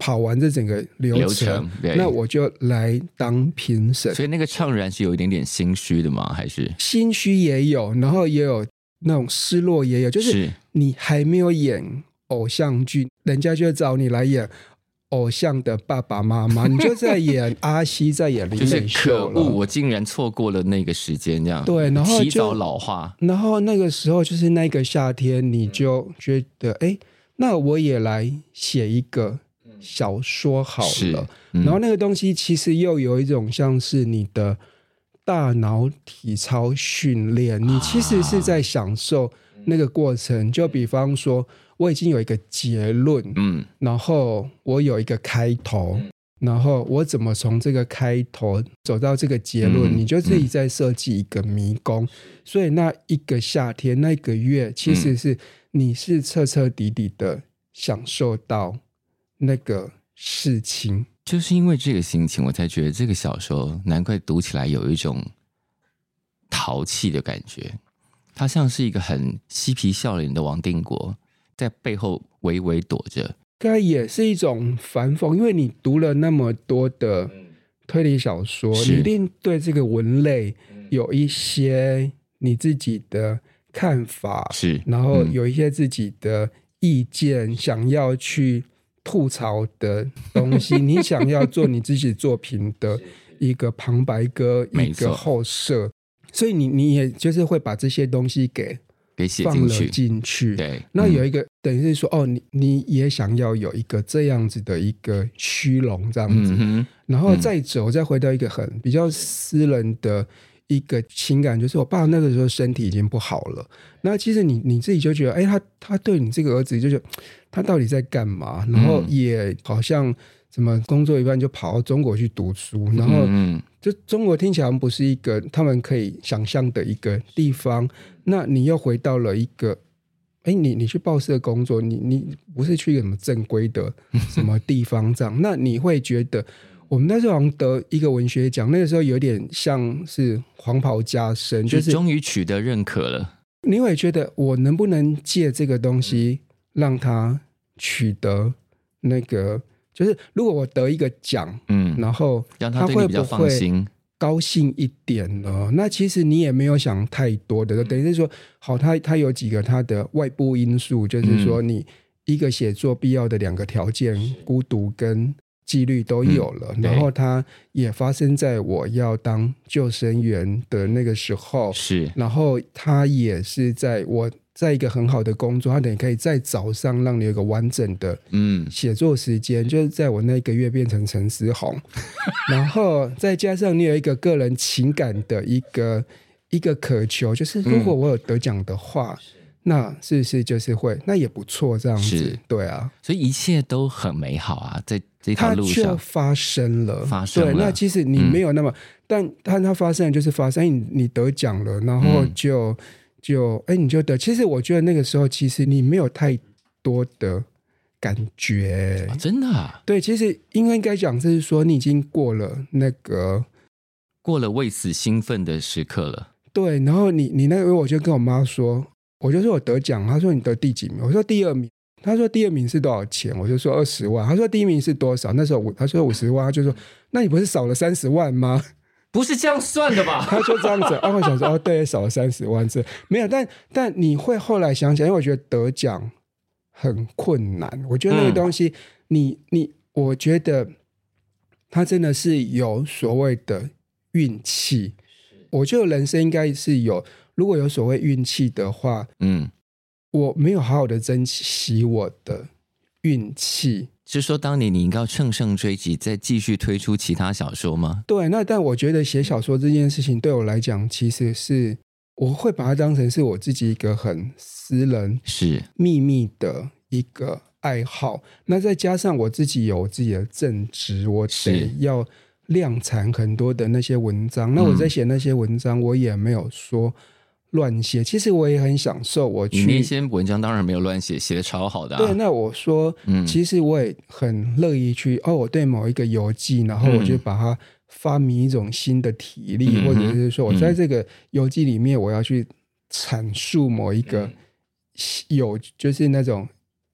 跑完这整个流程， 流程那我就来当评审。 所以那个怅然是有一点点心虚的吗？还是心虚也有，然后也有那种失落也有，就是你还没有演偶像剧，人家就找你来演偶像的爸爸妈妈，你就在演阿西，在演林美秀了， 就是可恶，我竟然错过了那个时间，这样对，然后提早老化。然后那个时候就是那个夏天，你就觉得哎、嗯，那我也来写一个小说好了、嗯、然后那个东西其实又有一种像是你的大脑体操训练，你其实是在享受那个过程、啊、就比方说我已经有一个结论，嗯，然后我有一个开头、嗯、然后我怎么从这个开头走到这个结论、嗯、你就自己在设计一个迷宫、嗯、所以那一个夏天那个月其实是你是彻彻底底的享受到那个事情。 就是因为这个心情我才觉得这个小说难怪读起来有一种淘气的感觉，它像是一个很嬉皮笑脸的王定国在背后微微躲着， 应该也是一种反讽，因为你读了那么多的推理小说，你一定对这个文类有一些你自己的看法，是，然后有一些自己的意见、嗯、想要去吐槽的东西你想要做你自己作品的一个旁白歌一个后设，所以你你也就是会把这些东西给给写放了进去。 对， 那有一个、嗯、等于是说哦，你你也想要有一个这样子的一个虚荣这样子、嗯、然后再走、嗯、再回到一个很比较私人的一个情感，就是我爸那个时候身体已经不好了，那其实你你自己就觉得哎，他他对你这个儿子就觉得他到底在干嘛，然后也好像怎么工作一半就跑到中国去读书，然后就中国听起来不是一个他们可以想象的一个地方，那你又回到了一个哎，你你去报社工作，你你不是去一个什么正规的什么地方这样那你会觉得我们那时候好像得一个文学奖，那个时候有点像是黄袍加身，就是终于取得认可了。 你会觉得我能不能借这个东西让他取得那个，就是如果我得一个奖，嗯，然后他会不会高兴一点呢？那其实你也没有想太多的，等于是说，好，他他有几个他的外部因素，就是说你一个写作必要的两个条件，孤独跟纪律都有了、嗯、然后它也发生在我要当救生员的那个时候，是，然后它也是在我在一个很好的工作，它等于可以在早上让你有一个完整的写作时间、嗯、就是在我那个月变成陈思宏然后再加上你有一个个人情感的一个一个渴求，就是如果我有得奖的话、嗯，那是不是就是会那也不错这样子，对啊， 所以一切都很美好啊，在这条路上它就发生了发生了， 对，那其实你没有那么、嗯、但但它发生了就是发生，你你得奖了，然后就、嗯、就哎你就得，其实我觉得那个时候其实你没有太多的感觉、 啊、真的啊， 对，其实应该应该讲就是说你已经过了那个过了为此兴奋的时刻了， 对，然后你你那个我就跟我妈说，我就说我得奖，她说你得第几名，我说第二名，她说第二名是多少钱，我就说二十万，她说第一名是多少，那时候她说五十万，她就说那你不是少了三十万吗？ 不是这样算的吧？ 她说这样子，啊，我想说哦对，少了三十万，这没有，但但你会后来想起来，因为我觉得得奖很困难，我觉得那个东西、嗯、你你我觉得它真的是有所谓的运气，我觉得人生应该是有，如果有所谓运气的话，嗯，我没有好好的珍惜我的运气， 是说当年你应该要乘胜追击，再继续推出其他小说吗？ 对，那但我觉得写小说这件事情对我来讲，其实是我会把它当成是我自己一个很私人、是秘密的一个爱好。那再加上我自己有我自己的正职，我得要量产很多的那些文章，那我在写那些文章我也没有说乱写，其实我也很享受我去， 你那些文章当然没有乱写，写得超好的、啊、 对，那我说、嗯、其实我也很乐意去哦，我对某一个游记，然后我就把它发明一种新的体例、嗯、或者是说我在这个游记里面我要去阐述某一个有就是那种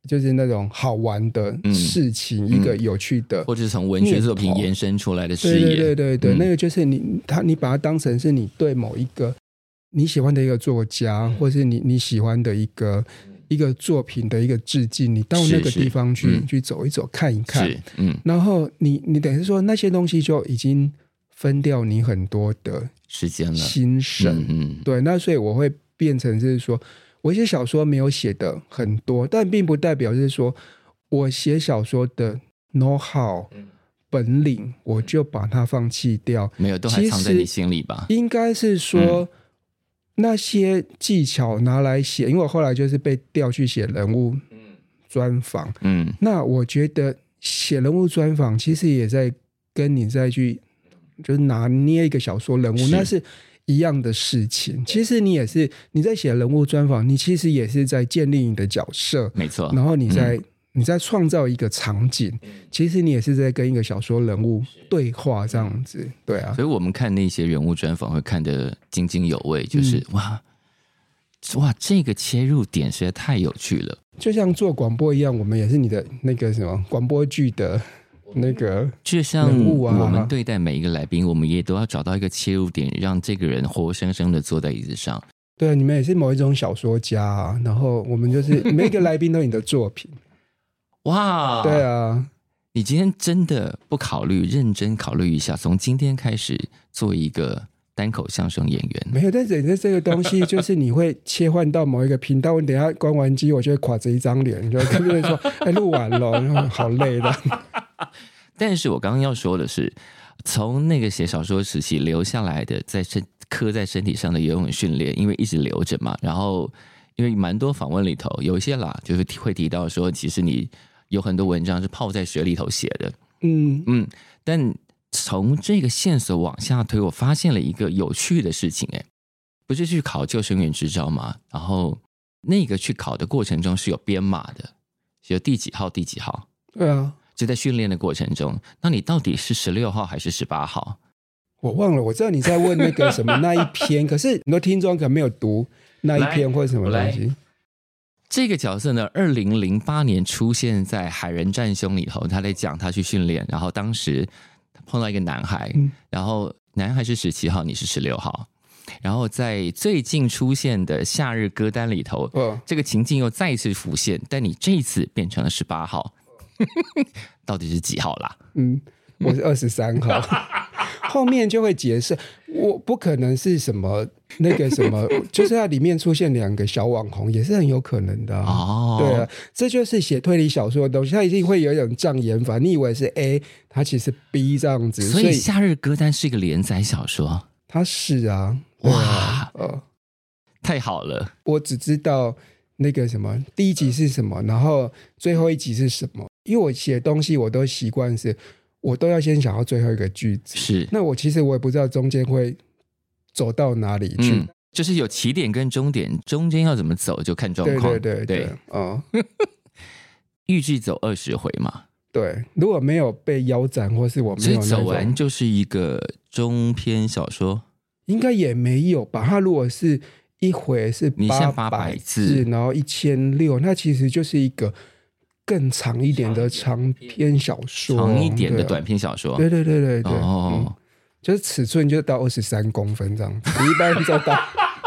就是那种好玩的事情，嗯、一个有趣的， 或者是从文学作品延伸出来的视野。 对对对对、嗯、那个就是你他你把它当成是你对某一个你喜欢的一个作家，嗯、或是你你喜欢的一个一个作品的一个致敬，你到那个地方去、嗯、去走一走看一看，嗯，然后你你等于说那些东西就已经分掉你很多的时间了心神，嗯嗯，对，那所以我会变成是说我写小说没有写的很多，但并不代表是说我写小说的 know how、嗯、本领我就把它放弃掉， 没有，都还藏在你心里吧。 应该是说、嗯、那些技巧拿来写，因为我后来就是被调去写人物专访，嗯，那我觉得写人物专访其实也在跟你再去就是拿捏一个小说人物，是那是一样的事情。其实你也是你在写人物专访，你其实也是在建立你的角色， 没错， 然后你在、嗯、你在创造一个场景，其实你也是在跟一个小说人物对话这样子，对啊。 所以我们看那些人物专访会看得津津有味，就是、嗯、哇哇这个切入点实在太有趣了， 就像做广播一样，我们也是你的那个什么广播剧的那个， 就像我们对待每一个来宾，我们也都要找到一个切入点，让这个人活生生的坐在椅子上。 对，你们也是某一种小说家啊，然后我们就是每个来宾都有你的作品。 哇， 对啊， 你今天真的不考虑认真考虑一下，从今天开始做一个单口相声演员？ 没有，但是这个东西就是你会切换到某一个频道，你等一下关完机，我就会垮着一张脸，就跟别人说：“哎，录完了，然后好累的。” 但是我刚刚要说的是，从那个写小说时期留下来的，在身刻在身体上的游泳训练，因为一直留着嘛，然后因为蛮多访问里头有一些啦，就是会提到说，其实你有很多文章是泡在水里头写的，嗯嗯，但从这个线索往下推，我发现了一个有趣的事情，哎，不是去考救生员执照吗？然后那个去考的过程中是有编码的，有第几号第几号， 对啊。 就在训练的过程中，那你到底是十六号还是十八号？ 我忘了，我知道你在问那个什么那一篇，可是很多听众可能没有读那一篇或者什么东西。 这个角色呢，二零零八年出现在《海人战兄》里头，他在讲他去训练，然后当时他碰到一个男孩，嗯、然后男孩是十七号，你是十六号。然后在最近出现的夏日歌单里头，哦、这个情境又再一次浮现，但你这一次变成了十八号。到底是几号啦？ 嗯，我是二十三号。后面就会解释，我不可能是什么那个什么，就是它里面出现两个小网红，也是很有可能的、啊。哦，对啊，这就是写推理小说的东西，它一定会有一种障眼法。你以为是 A， 它其实 B 这样子。 所以《夏日歌单》是一个连载小说， 它是啊， 哇，呃，太好了。 我只知道那个什么第一集是什么，然后最后一集是什么。因为我写东西我都习惯是我都要先想到最后一个句子，是那我其实我也不知道中间会走到哪里去、嗯、 就是有起点跟终点，中间要怎么走就看状况。 对对对 对, 对哦， 预计走二十回嘛， 对，如果没有被腰斩或是我没有那种， 所以走完就是一个中篇小说， 应该也没有吧。它如果是一回是八百字，然后一千六，那其实就是一个更长一点的长篇小说， 长一点的短篇小说， 对对对对对，哦、嗯，就是尺寸就到二十三公分这样子，一般就到。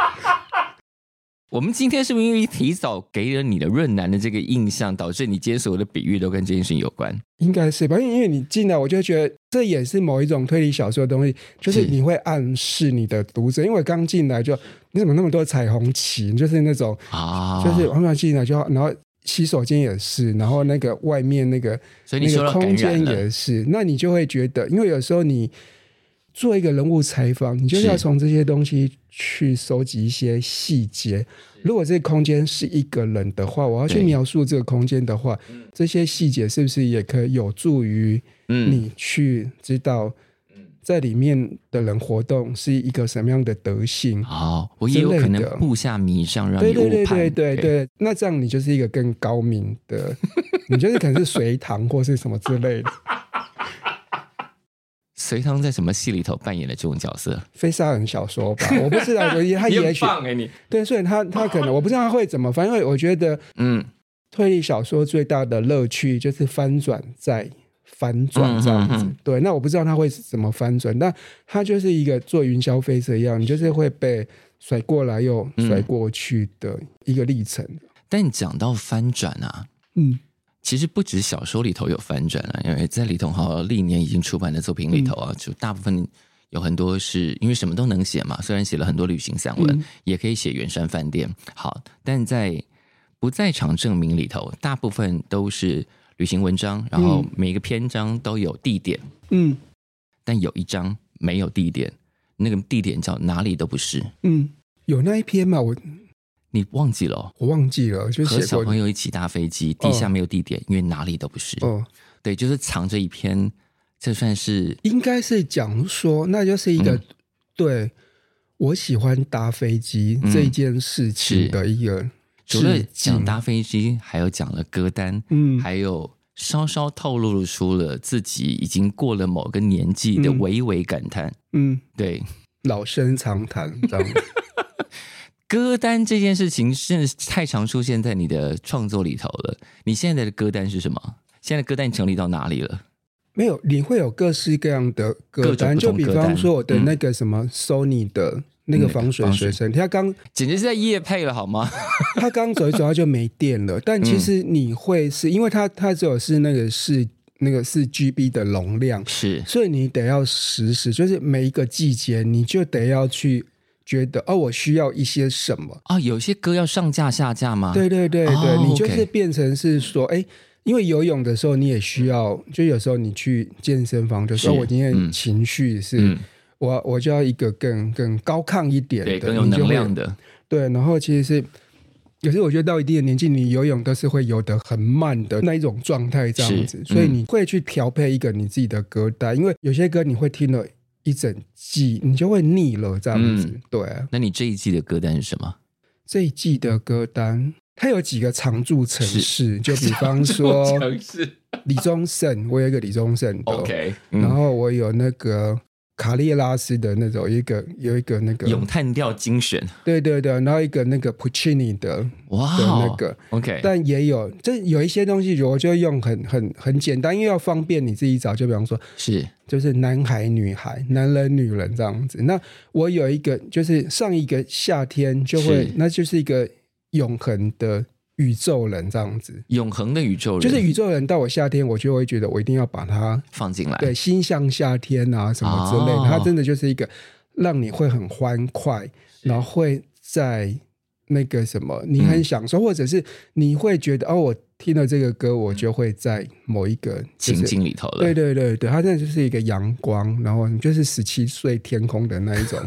我们今天是不是因为提早给了你的润南的这个印象，导致你今天所有的比喻都跟这件事情有关？ 应该是吧，因为你进来，我就觉得这也是某一种推理小说的东西，就是你会暗示你的读者。因为我刚进来就你怎么那么多彩虹旗，就是那种啊，就是我刚进来就然后。洗手间也是，然后那个外面那个所以你那个空间也是，那你就会觉得，因为有时候你做一个人物采访，你就是要从这些东西去收集一些细节。如果这个空间是一个人的话，我要去描述这个空间的话，这些细节是不是也可以有助于你去知道在里面的人活动是一个什么样的德性？ 哦，我也有可能布下迷障让你误判。 对对对对 对, 对，那这样你就是一个更高明的，你就是可能是隋唐或是什么之类的。 隋唐在什么戏里头扮演了这种角色？ 非杀人小说吧，我不知道，他也许你很棒欸你。 对，所以他他可能我不知道他会怎么翻，因为我觉得，嗯， 推理小说最大的乐趣就是翻转再翻转这样子、嗯、哼哼对，那我不知道它会怎么翻转，但它就是一个坐云霄飞车一样，你就是会被甩过来又甩过去的一个历程、嗯、 但讲到翻转啊，嗯，其实不止小说里头有翻转啊，因为在李桐豪历年已经出版的作品里头啊、嗯、就大部分有很多是因为什么都能写嘛，虽然写了很多旅行散文、嗯、也可以写圆山饭店，好，但在不在场证明里头大部分都是旅行文章，然后每个篇章都有地点，嗯，但有一章没有地点，那个地点叫哪里都不是。 嗯，有那一篇嘛，我你忘记了、哦？ 我忘记了，就写和小朋友一起搭飞机，地下没有地点、哦，因为哪里都不是。哦，对，就是藏着一篇，这算是应该是讲说，那就是一个、嗯、对我喜欢搭飞机这件事情的一个。 除了讲搭飞机，还有讲了歌单，嗯，还有稍稍透露出了自己已经过了某个年纪的微微感叹，嗯，对， 老生常谈这样。 歌单这件事情是太常出现在你的创作里头了。你现在的歌单是什么？现在的歌单整理到哪里了？ 没有，你会有各式各样的歌单，就比方说我的那个什么 Sony 的。嗯，那个防水随身，他刚简直是在业配了好吗？ 他刚走一走他就没电了，但其实你会是、嗯、因为他他只有是那个是那个四 G B 的容量，是，所以你得要实时，就是每一个季节你就得要去觉得哦，我需要一些什么啊？有些歌要上架下架吗？ 对对对对，哦、你就是变成是说，哎、okay ，因为游泳的时候你也需要，就有时候你去健身房就说，哦、我今天情绪是。嗯嗯我我就要一个更更高亢一点的， 对，更有能量的， 对。然后其实是，有时候我觉得到一定的年纪，你游泳都是会游得很慢的那一种状态，这样子、嗯，所以你会去调配一个你自己的歌单，因为有些歌你会听了一整季，你就会腻了，这样子。嗯、对、啊。 那你这一季的歌单是什么？这一季的歌单，它有几个常驻城市，就比方说李宗盛，我有一个李宗盛的 ，OK，、嗯、然后我有那个。卡列拉斯的那种一个有一个那个咏叹调精选， 对对对，然后一个那个 Puccini 的哇的那个 OK， 但也有这有一些东西我就用很很很简单，因为要方便你自己找，就比方说是就是男孩女孩男人女人这样子。那我有一个就是上一个夏天就会那就是一个永恒的宇宙人这样子， 永恒的宇宙人就是宇宙人到我夏天我就会觉得我一定要把它放进来， 对，心向夏天啊什么之类的、哦、它真的就是一个让你会很欢快，然后会在那个什么你很享受、嗯、或者是你会觉得哦，我听了这个歌我就会在某一个、就是、 情境里头了， 对对对对，它真的就是一个阳光，然后你就是十七岁天空的那一种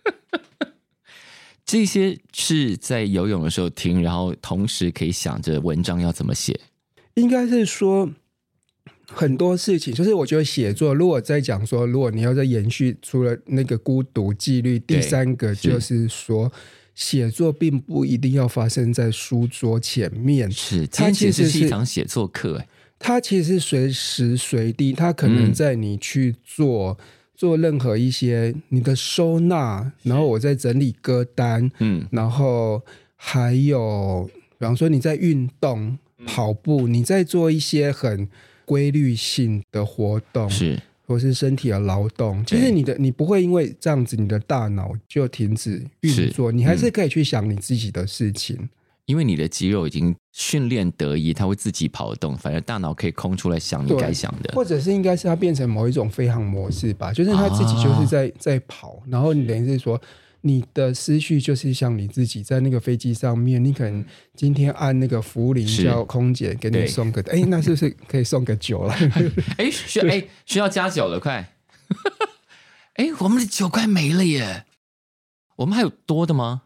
这些是在游泳的时候听，然后同时可以想着文章要怎么写。 应该是说很多事情，就是我觉得写作，如果在讲说，如果你要再延续，除了那个孤独、纪律，第三个就是说，写作并不一定要发生在书桌前面。 是，它其实是一堂写作课， 它其实是随时随地，它可能在你去做。嗯做任何一些你的收纳，然后我在整理歌单，嗯，然后还有比方说你在运动、嗯、跑步，你在做一些很规律性的活动，是或是身体的劳动，其实你的你不会因为这样子你的大脑就停止运作，你还是可以去想你自己的事情、嗯、 因为你的肌肉已经训练得宜，它会自己跑动，反而大脑可以空出来想你该想的， 或者是应该是它变成某一种飞航模式吧，就是它自己就是在、啊、在跑，然后你等于是说你的思绪就是像你自己在那个飞机上面，你可能今天按那个服务铃叫空姐给你送个，哎，那是不是可以送个酒了？ 哎，需要哎需要加酒了，快！哎，我们的酒快没了耶，我们还有多的吗？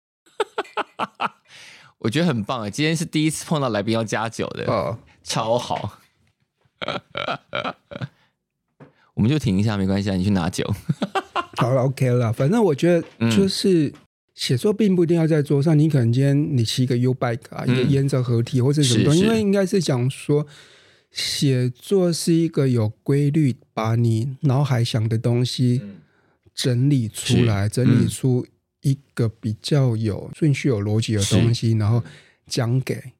我觉得很棒，今天是第一次碰到来宾要加酒的，哦、超好。我们就停一下，没关系，你去拿酒。 好了 ，OK 了。反正我觉得就是写作并不一定要在桌上，嗯、你可能今天你骑一个 U-bike 啊，嗯、一个沿着河堤或者什么东西，因为应该是讲说写作是一个有规律，把你脑海想的东西整理出来，整理出。嗯一个比较有顺序有逻辑的东西、嗯、然后讲给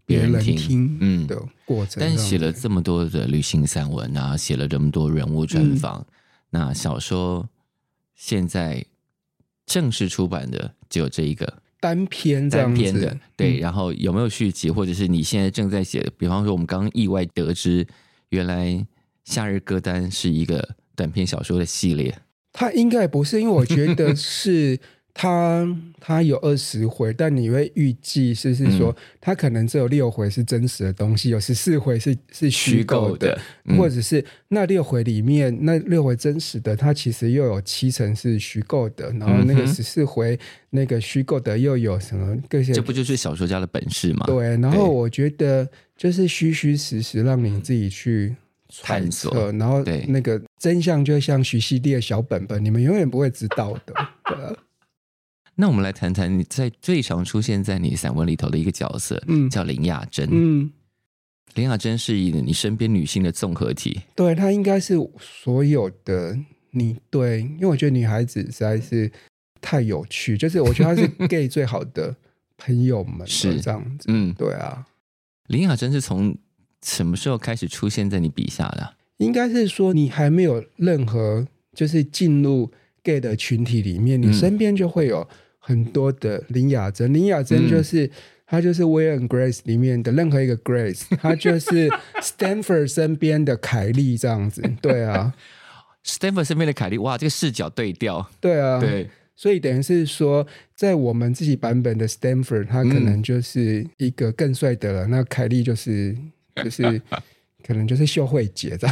别人听， 听的过程、嗯。 但写了这么多的旅行散文啊，写了这么多人物专访、嗯，那小说现在正式出版的只有这一个单篇这样子，单篇的对、嗯。然后有没有续集，或者是你现在正在写的？比方说，我们刚刚意外得知，原来夏日歌单是一个短篇小说的系列。 它应该不是，因为我觉得是它它有二十回，但你会预计是是说、嗯、它可能只有六回是真实的东西，有十四回是是虚构的，虚构的、嗯、或者是那六回里面那六回真实的，它其实又有七成是虚构的，然后那个十四回那个虚构的又有什么各些， 这不就是小说家的本事吗？ 对，然后我觉得就是虚虚实实让你自己去探索， 然后那个真相就像徐熙娣的小本本，你们永远不会知道的。对啊， 那我们来谈谈你在最常出现在你散文里头的一个角色，嗯，叫林雅珍。嗯，林雅珍是你身边女性的综合体， 对，她应该是所有的你对，因为我觉得女孩子实在是太有趣，就是我觉得她是 gay 最好的朋友们是这样子。嗯，对啊， 林雅珍是从什么时候开始出现在你笔下的、啊？ 应该是说你还没有任何就是进入 gay 的群体里面，你身边就会有很多的林雅珍。林雅珍就是她、嗯、就是 Will and Grace 里面的任何一个 Grace， 她就是 Stanford 身边的凯莉这样子。对啊 ，Stanford 身边的凯莉，哇，这个视角对调。 对啊， 对。 所以等于是说在我们自己版本的 Stanford 他可能就是一个更帅的了、嗯、那凯莉就是就是可能就是秀慧姐这样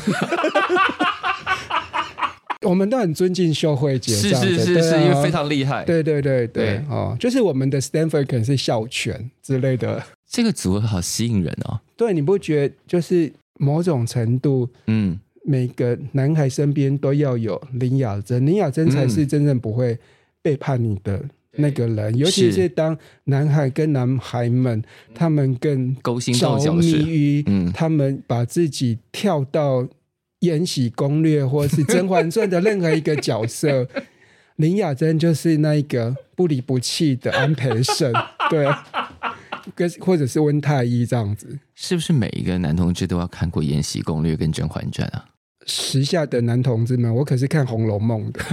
我们都很尊敬秀慧姐这样子， 是是是是、啊、因为非常厉害， 对对对 对, 对、哦、就是我们的 Stanford 可能是校犬之类的， 这个组合好吸引人哦。 对，你不觉得就是某种程度嗯，每个男孩身边都要有林雅珍，林雅珍才是真正不会背叛你的那个人、嗯、尤其是当男孩跟男孩们他们更勾心斗角着迷于、嗯、他们把自己跳到延禧攻略或是甄嬛传的任何一个角色林雅珍就是那一个不离不弃的安培盛对，或者是温太医这样子。 是不是每一个男同志都要看过延禧攻略跟甄嬛传啊？ 时下的男同志们，我可是看红楼梦的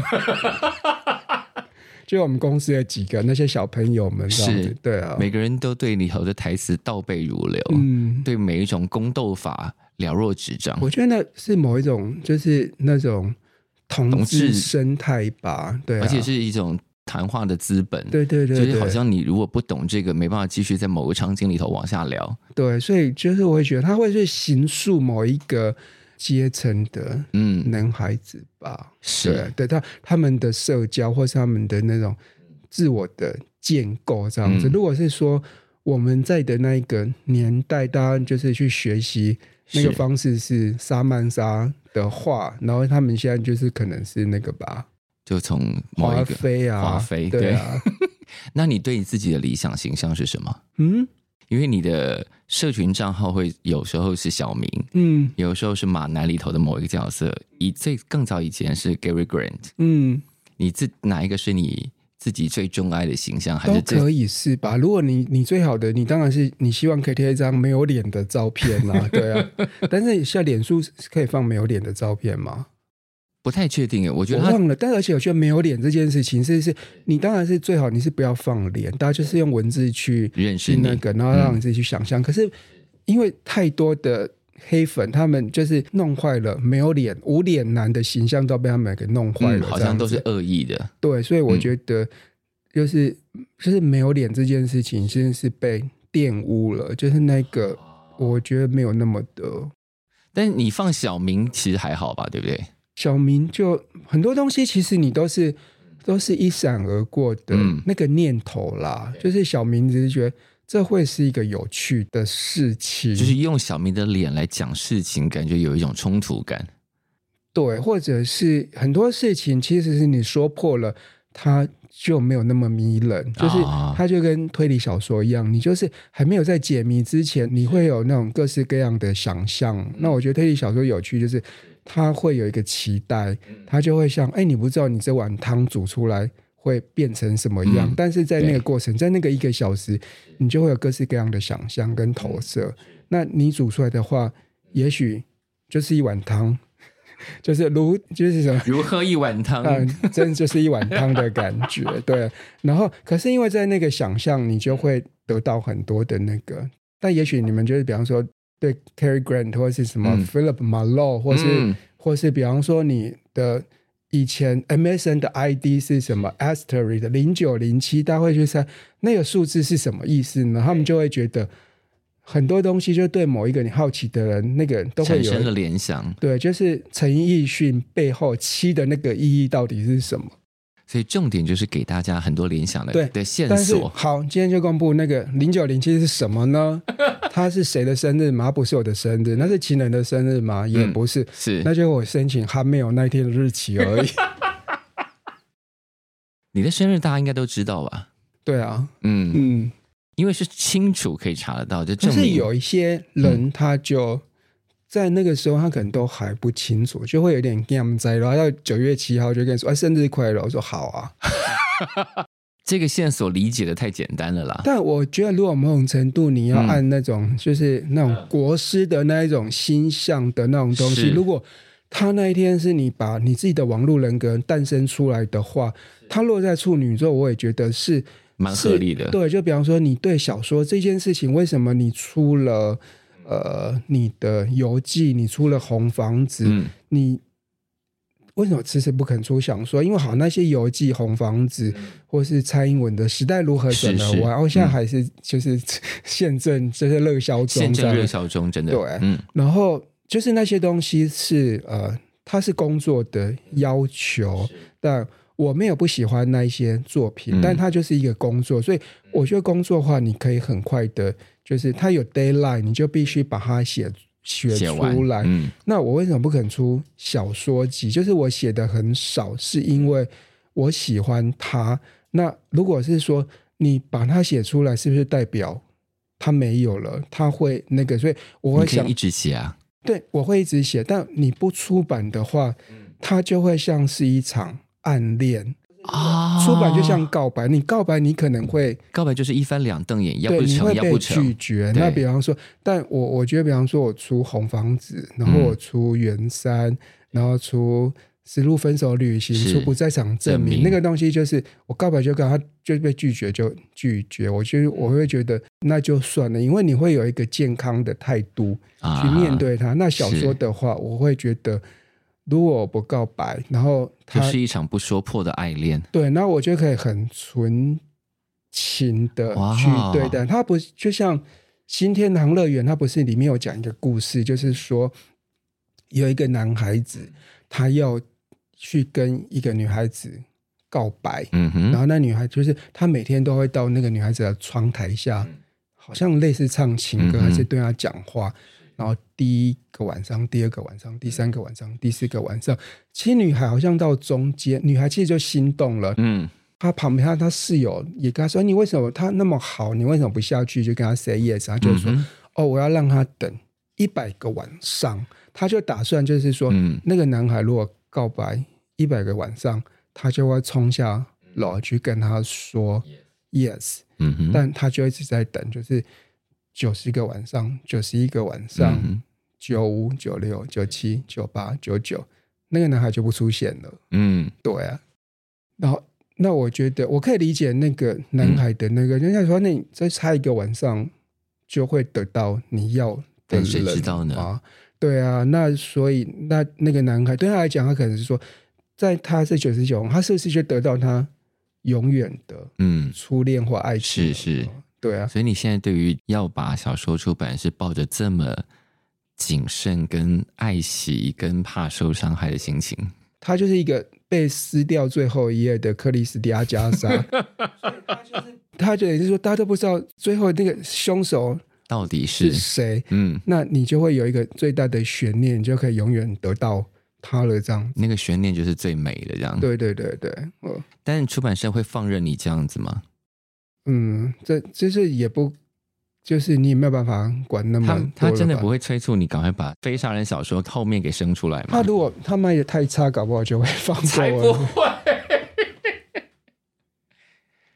就我们公司的几个那些小朋友们这样子，是，对啊， 每个人都对里头的台词倒背如流，嗯，对每一种宫斗法了若指掌。 我觉得那是某一种就是那种同志生态吧，对、啊， 而且是一种谈话的资本， 对对 对, 对， 就是好像你如果不懂这个，没办法继续在某个场景里头往下聊。 对，所以就是我会觉得他会去形塑某一个阶层的男孩子吧，嗯、是对，对他他们的社交或是他们的那种自我的建构这样子、嗯。如果是说我们在的那一个年代，大家就是去学习那个方式是莎曼莎的话，然后他们现在就是可能是那个吧， 就从某一个华妃啊， 华妃对啊。那你对你自己的理想形象是什么？嗯。因为你的社群账号会有时候是小明，嗯，有时候是马男里头的某一个角色，以最更早以前是 Gary Grant， 嗯，你自哪一个是你自己最钟爱的形象？还是都可以是吧？如果你你最好的，你当然是你希望可以贴一张没有脸的照片啦，对啊。但是现在脸书可以放没有脸的照片吗？ 不太确定耶，我觉得他我忘了，但而且我觉得没有脸这件事情是是，你当然是最好你是不要放脸，大家就是用文字去认识那个，然后让你自己去想象、嗯。可是因为太多的黑粉，他们就是弄坏了没有脸无脸男的形象，都被他们给弄坏了、嗯， 好像都是恶意的。 对，所以我觉得就是、嗯、就是没有脸这件事情，真的是被玷污了，就是那个我觉得没有那么的。 但是你放小明其实还好吧，对不对？ 小明就很多东西其实你都是都是一闪而过的那个念头啦、嗯、就是小明只是觉得这会是一个有趣的事情， 就是用小明的脸来讲事情，感觉有一种冲突感。 对，或者是很多事情其实是你说破了它就没有那么迷人，就是它就跟推理小说一样，你就是还没有在解谜之前你会有那种各式各样的想象。那我觉得推理小说有趣就是它会有一个期待，它就会像哎，你不知道你这碗汤煮出来会变成什么样、嗯、但是在那个过程，在那个一个小时你就会有各式各样的想象跟投射、嗯、那你煮出来的话也许就是一碗汤，就是如就是什么如喝一碗汤、 嗯、真的就是一碗汤的感觉对，然后可是因为在那个想象你就会得到很多的那个，但也许你们就是比方说对 Cary Grant 或是什么、嗯、Philip Marlowe 或是、嗯、或是比方说你的以前 M S N 的 I D 是什么 Asteroid 的零九零七，大家会去猜那个数字是什么意思呢？他们就会觉得很多东西就对某一个你好奇的人那个都会有产生了联想， 对，就是陈奕迅背后七的那个意义到底是什么， 所以重点就是给大家很多联想 的, 对的线但是索。 好，今天就公布那个零九零七是什么呢？它是谁的生日吗？它不是我的生日。那是情人的生日吗？也不是、嗯、 是那就是我申请还没有那一天的日期而已。 你的生日大家应该都知道吧？ 对啊， 嗯嗯， 因为是清楚可以查得到，就证明。 但是有一些人他就、嗯、在那个时候他可能都还不清楚，就会有点尴尬，然后到九月七号就跟你说、哎、生日快乐，我说好啊。 这个线索理解的太简单了啦。 但我觉得如果某种程度你要按那种、嗯、就是那种国师的那一种星象的那种东西，如果他那一天是你把你自己的网络人格诞生出来的话，他落在处女座我也觉得是蛮合理的。 对，就比方说你对小说这件事情，为什么你出了呃你的游记，你出了红房子、嗯、你为什么迟迟不肯出小说？因为好那些游记红房子、嗯、或是蔡英文的时代如何转而完，然后现在还是就是现正就是热销中， 现正热销中，真的对、嗯、然后就是那些东西是呃它是工作的要求，但我没有不喜欢那一些作品、嗯、但它就是一个工作，所以我觉得工作的话你可以很快的就是它有 deadline 你就必须把它写写出来、嗯、那我为什么不肯出小说集？就是我写的很少是因为我喜欢它，那如果是说你把它写出来是不是代表它没有了，它会那个，所以我会想你可以一直写啊。 对，我会一直写，但你不出版的话、嗯、它就会像是一场暗恋啊，出版就像告白，你告白你可能会告白就是一翻两瞪眼，要不成要不成， 拒绝。那比方说，但我我觉得比方说我出红房子，然后我出圆山、嗯、然后出丝路分手旅行，出不在场证明，证明那个东西就是我告白就跟他就被拒绝就拒绝，我觉得我会觉得那就算了，因为你会有一个健康的态度去面对它、啊、那小说的话我会觉得如果我不告白，然后它就是一场不说破的爱恋， 对，然后我就可以很纯情的去对待它。不就像新天堂乐园，它不是里面有讲一个故事，就是说有一个男孩子他要去跟一个女孩子告白、嗯、哼然后那女孩就是他每天都会到那个女孩子的窗台下、嗯、好像类似唱情歌、嗯、还是对她讲话，然后第一个晚上，第二个晚上，第三个晚上，第四个晚上，其实女孩好像到中间，女孩其实就心动了。嗯，她旁边她她室友也跟她说：“你为什么他那么好，你为什么不下去？”就跟她 say yes， 她就说：“嗯、哦，我要让他等一百个晚上。”她就打算就是说，嗯、那个男孩如果告白一百个晚上，她就会冲下楼去跟他说 yes。嗯哼，但她就一直在等，就是。九十个晚上，九十一个晚上，九五、九六、九七、九八、九九，那个男孩就不出现了。嗯，对啊。然后，那我觉得我可以理解那个男孩的那个，人家说，那你再差一个晚上就会得到你要的人， 谁知道呢？ 对啊，那所以那那个男孩对他来讲，他可能是说，在他是九十九，他是不是就得到他永远的嗯初恋或爱情？ 是是。 对啊， 所以你现在对于要把小说出版是抱着这么谨慎跟爱惜跟怕受伤害的心情。 他就是一个被撕掉最后一页的克里斯蒂亚加莎。他就也是说大家都不知道最后那个凶手到底是谁，嗯，那你就会有一个最大的悬念，你就可以永远得到他了，这样那个悬念就是最美的这样。 对对对对、哦、 但是出版社会放任你这样子吗？ 嗯，这就是也不，就是你也没有办法管那么多了吧。 他他真的不会催促你赶快把非杀人小说后面给生出来吗？ 他如果他卖的太差，搞不好就会放过。 才不会。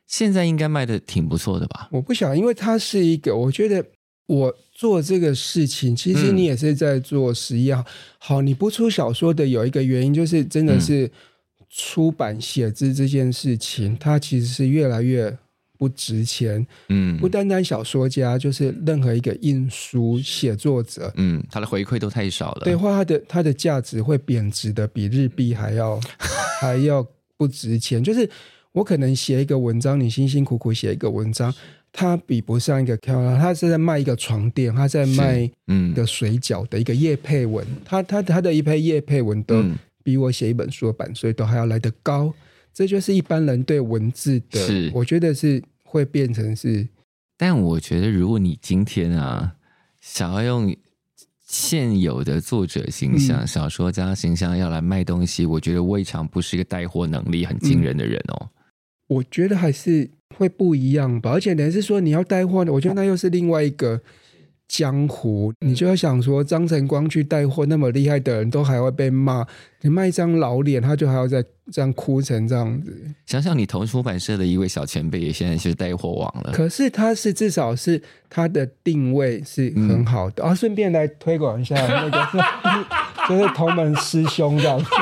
现在应该卖的挺不错的吧？ 我不晓得，因为它是一个，我觉得我做这个事情，其实你也是在做实验。嗯、好，你不出小说的有一个原因，就是真的是出版写字这件事情，它其实是越来越不值钱。嗯，不单单小说家，就是任何一个印书写作者， 嗯，他的回馈都太少了。 对，或它的它的价值会贬值的比日币还要还要不值钱。就是我可能写一个文章，你辛辛苦苦写一个文章。他比不上一个 K O L， 他是在卖一个床垫，他在卖一个水饺的一个业配文，嗯、他他他的一篇业配文都比我写一本书的版税都还要来得高，这就是一般人对文字的，我觉得是会变成是。 但我觉得，如果你今天啊想要用现有的作者形象、嗯、小说家形象要来卖东西，我觉得未尝不是一个带货能力很惊人的人哦。嗯、 我觉得还是。会不一样吧，而且等于是说你要带货，我觉得那又是另外一个江湖。你就要想说，张晨光去带货那么厉害的人都还会被骂，你卖一张老脸，他就还要再这样哭成这样子。 想想你同出版社的一位小前辈，也现在是带货王了。 可是他是至少是他的定位是很好的、嗯、啊，顺便来推广一下那个，就是同门师兄这样子。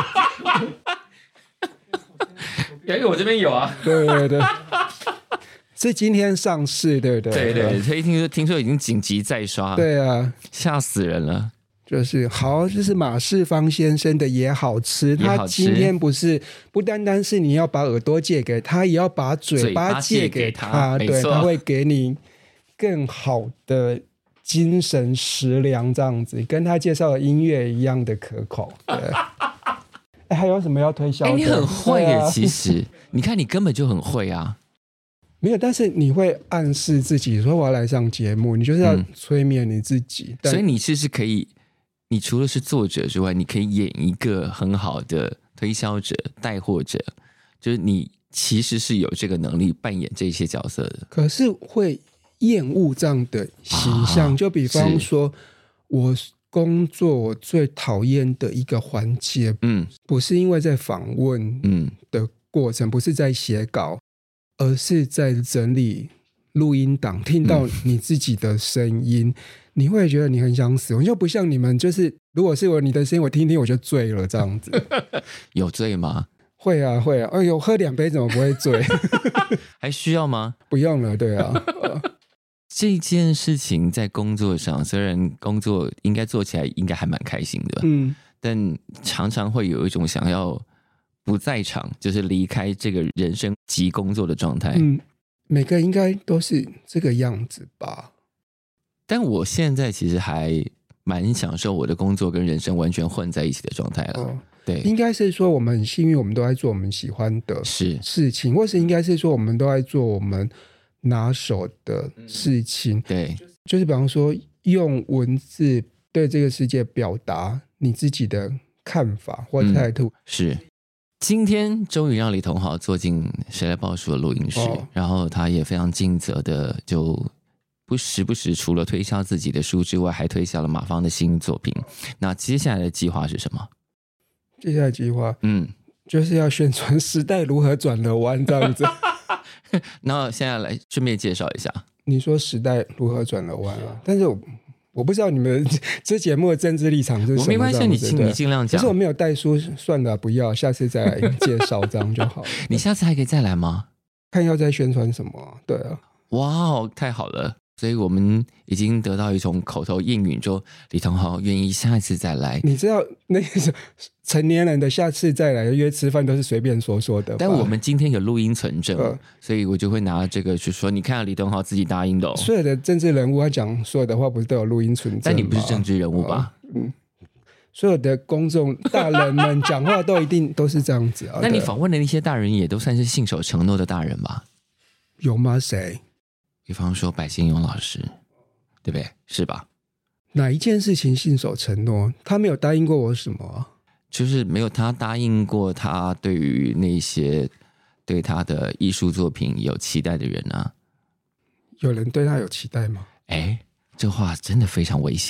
因为我这边有啊， 对对对。是今天上市，对不对？ 对对，所以听说听说已经紧急再刷， 对啊， 吓死人了。 就是好，就是马世芳先生的也好吃，他今天不是不单单是你要把耳朵借给他，也要把嘴巴借给他，对，他会给你更好的精神食粮，这样子，跟他介绍的音乐一样的可口。对。哎，还有什么要推销的？ 哎，你很会耶，啊、其实你看你根本就很会啊。 没有，但是你会暗示自己说我要来上节目，你就是要催眠你自己。 嗯、所以你是是可以，你除了是作者之外，你可以演一个很好的推销者、带货者，就是你其实是有这个能力扮演这些角色的。 可是会厌恶这样的形象，啊、就比方说，我工作我最讨厌的一个环节，嗯，不是因为在访问嗯的过程，不是在写稿。而是在整理录音档，听到你自己的声音、嗯、你会觉得你很想死。我就不像你们，就是如果是我你的声音我听听我就醉了这样子。 有醉吗？ 会啊会啊，哎呦，喝两杯怎么不会醉？ 还需要吗？ 不用了，对啊。 这件事情在工作上，虽然工作应该做起来应该还蛮开心的，嗯，但常常会有一种想要不在场，就是离开这个人生及工作的状态。嗯， 每个应该都是这个样子吧。 但我现在其实还蛮享受我的工作跟人生完全混在一起的状态了。哦，对， 应该是说我们很幸运，我们都在做我们喜欢的事情，或是应该是说我们都在做我们拿手的事情。嗯、 对， 就是比方说用文字对这个世界表达你自己的看法或态度。 嗯、是。今天终于让李同豪坐进谁来报数的录音室，哦、然后他也非常尽责的，就不时不时除了推销自己的书之外，还推销了马芳的新作品。那接下来的计划是什么？ 接下来的计划，嗯，就是要宣传时代如何转了弯这样子。 那现在来顺便介绍一下， 你说时代如何转了弯啊？但是我。我不知道你们这节目的政治立场是什么。 我没关系，你你尽量讲。 可是我没有带书，算了，不要，下次再来介绍这样就好了。 你下次还可以再来吗？ 看要再宣传什么？对啊。 哇，太好了！所以我们已经得到一种口头应允，说李同豪愿意下次再来。 你知道那个成年人的下次再来约吃饭都是随便说说的， 但我们今天有录音存证，呃、所以我就会拿这个去说，你看李同豪自己答应的哦。 所有的政治人物他讲所有的话不是都有录音存证吗？ 但你不是政治人物吧？ 呃、嗯，所有的公众大人们讲话都一定都是这样子啊。 那你访问的那些大人也都算是信守承诺的大人吧？ 有吗？谁？ 比方说白先勇老师，对不对？是吧？ 哪一件事情信守承诺？他没有答应过我什么、啊？ 就是没有他答应过他对于那些对他的艺术作品有期待的人啊。 有人对他有期待吗？ 哎，这话真的非常危险呢。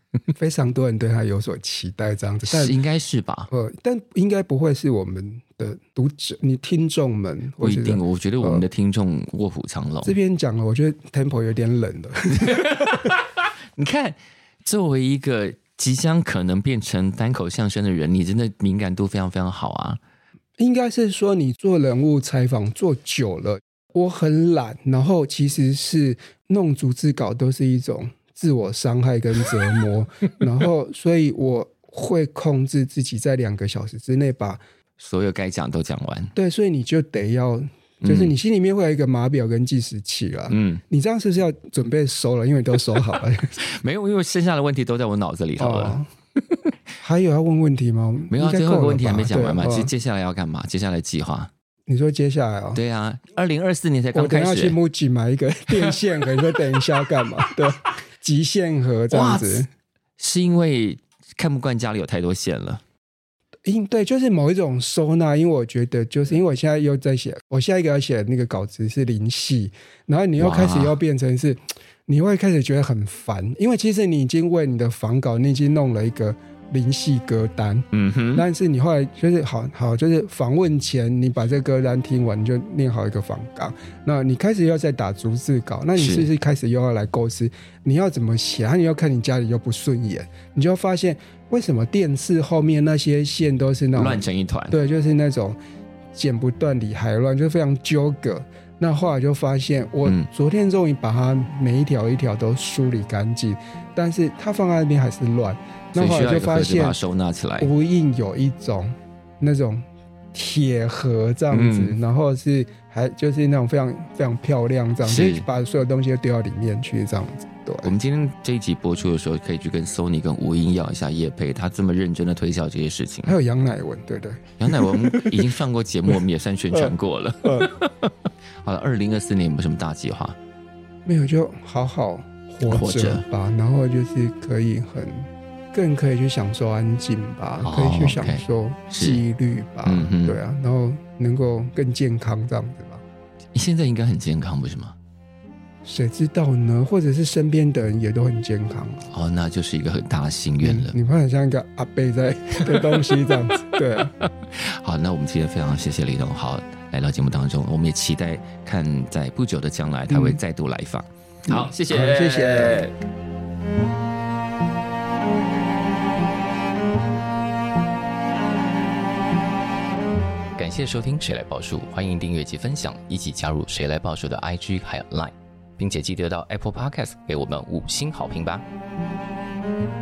非常多人对他有所期待这样子，但应该是吧？ 呃，但应该不会是我们的读者、你听众们， 不一定。我觉得我们的听众卧虎藏龙。呃、 这边讲了，我觉得 tempo 有点冷了。 你看，作为一个即将可能变成单口相声的人，你真的敏感度非常非常好啊。 应该是说你做人物采访做久了，我很懒，然后其实是弄逐字稿都是一种自我伤害跟折磨，然后所以我会控制自己在两个小时之内把所有该讲都讲完。 对，所以你就得要，就是你心里面会有一个码表跟计时器啦。嗯，你这样是不是要准备收了？因为都收好了。 没有，因为剩下的问题都在我脑子里头了。哦， 还有要问问题吗？ 没有，最后一个问题还没讲完嘛。其实接下来要干嘛？接下来计划？ 你说接下来哦？ 对啊，二零二四年才刚开始。 我等一下去 Muji 买一个电线盒，你说等一下要干嘛？对，极限盒这样子。 是因为看不惯家里有太多线了。 因对，就是某一种收纳。因为我觉得，就是因为我现在又在写，我下一个要写的那个稿子是灵系，然后你又开始又变成是，你会开始觉得很烦，因为其实你已经为你的访稿，你已经弄了一个灵系歌单，嗯哼，但是你后来就是好好就是访问前你把这个歌单听完，你就念好一个访纲，那你开始要再打逐字稿，那你是不是开始又要来构思你要怎么写，然后你要看你家里又不顺眼，你就发现为什么电视后面那些线都是那种乱成一团， 对，就是那种剪不断理还乱，就非常纠葛。那后来就发现，我昨天终于把它每一条一条都梳理干净，但是它放在那边还是乱。那后来就发现，把它收纳起来。 无印有一种那种铁盒这样子，嗯、然后是还就是那种非常非常漂亮这样，就是把所有东西都丢到里面去这样子。对， 我们今天这一集播出的时候，可以去跟 Sony 跟无印要一下业配，他这么认真的推销这些事情。 还有杨乃文，对对， 杨乃文已经上过节目，我们也算宣传过了。好了，二零二四年有没有什么大计划？ 没有，就好好活着吧，然后就是可以很更可以去享受安静吧，哦、可以去享受纪律吧，嗯、对啊，然后能够更健康这样子吧。 你现在应该很健康，不是吗？ 谁知道呢？或者是身边的人也都很健康、啊、 哦，那就是一个很大的心愿了。 嗯、你看很像一个阿伯在的东西这样子，对、啊。 好，那我们今天非常谢谢李东豪来到节目当中，我们也期待看在不久的将来他会再度来访。嗯、好，谢谢， 好谢谢。 感谢收听《谁来报数》，欢迎订阅及分享，一起加入《谁来报数》的 I G 还有 Line， 并且记得到 Apple Podcast 给我们五星好评吧。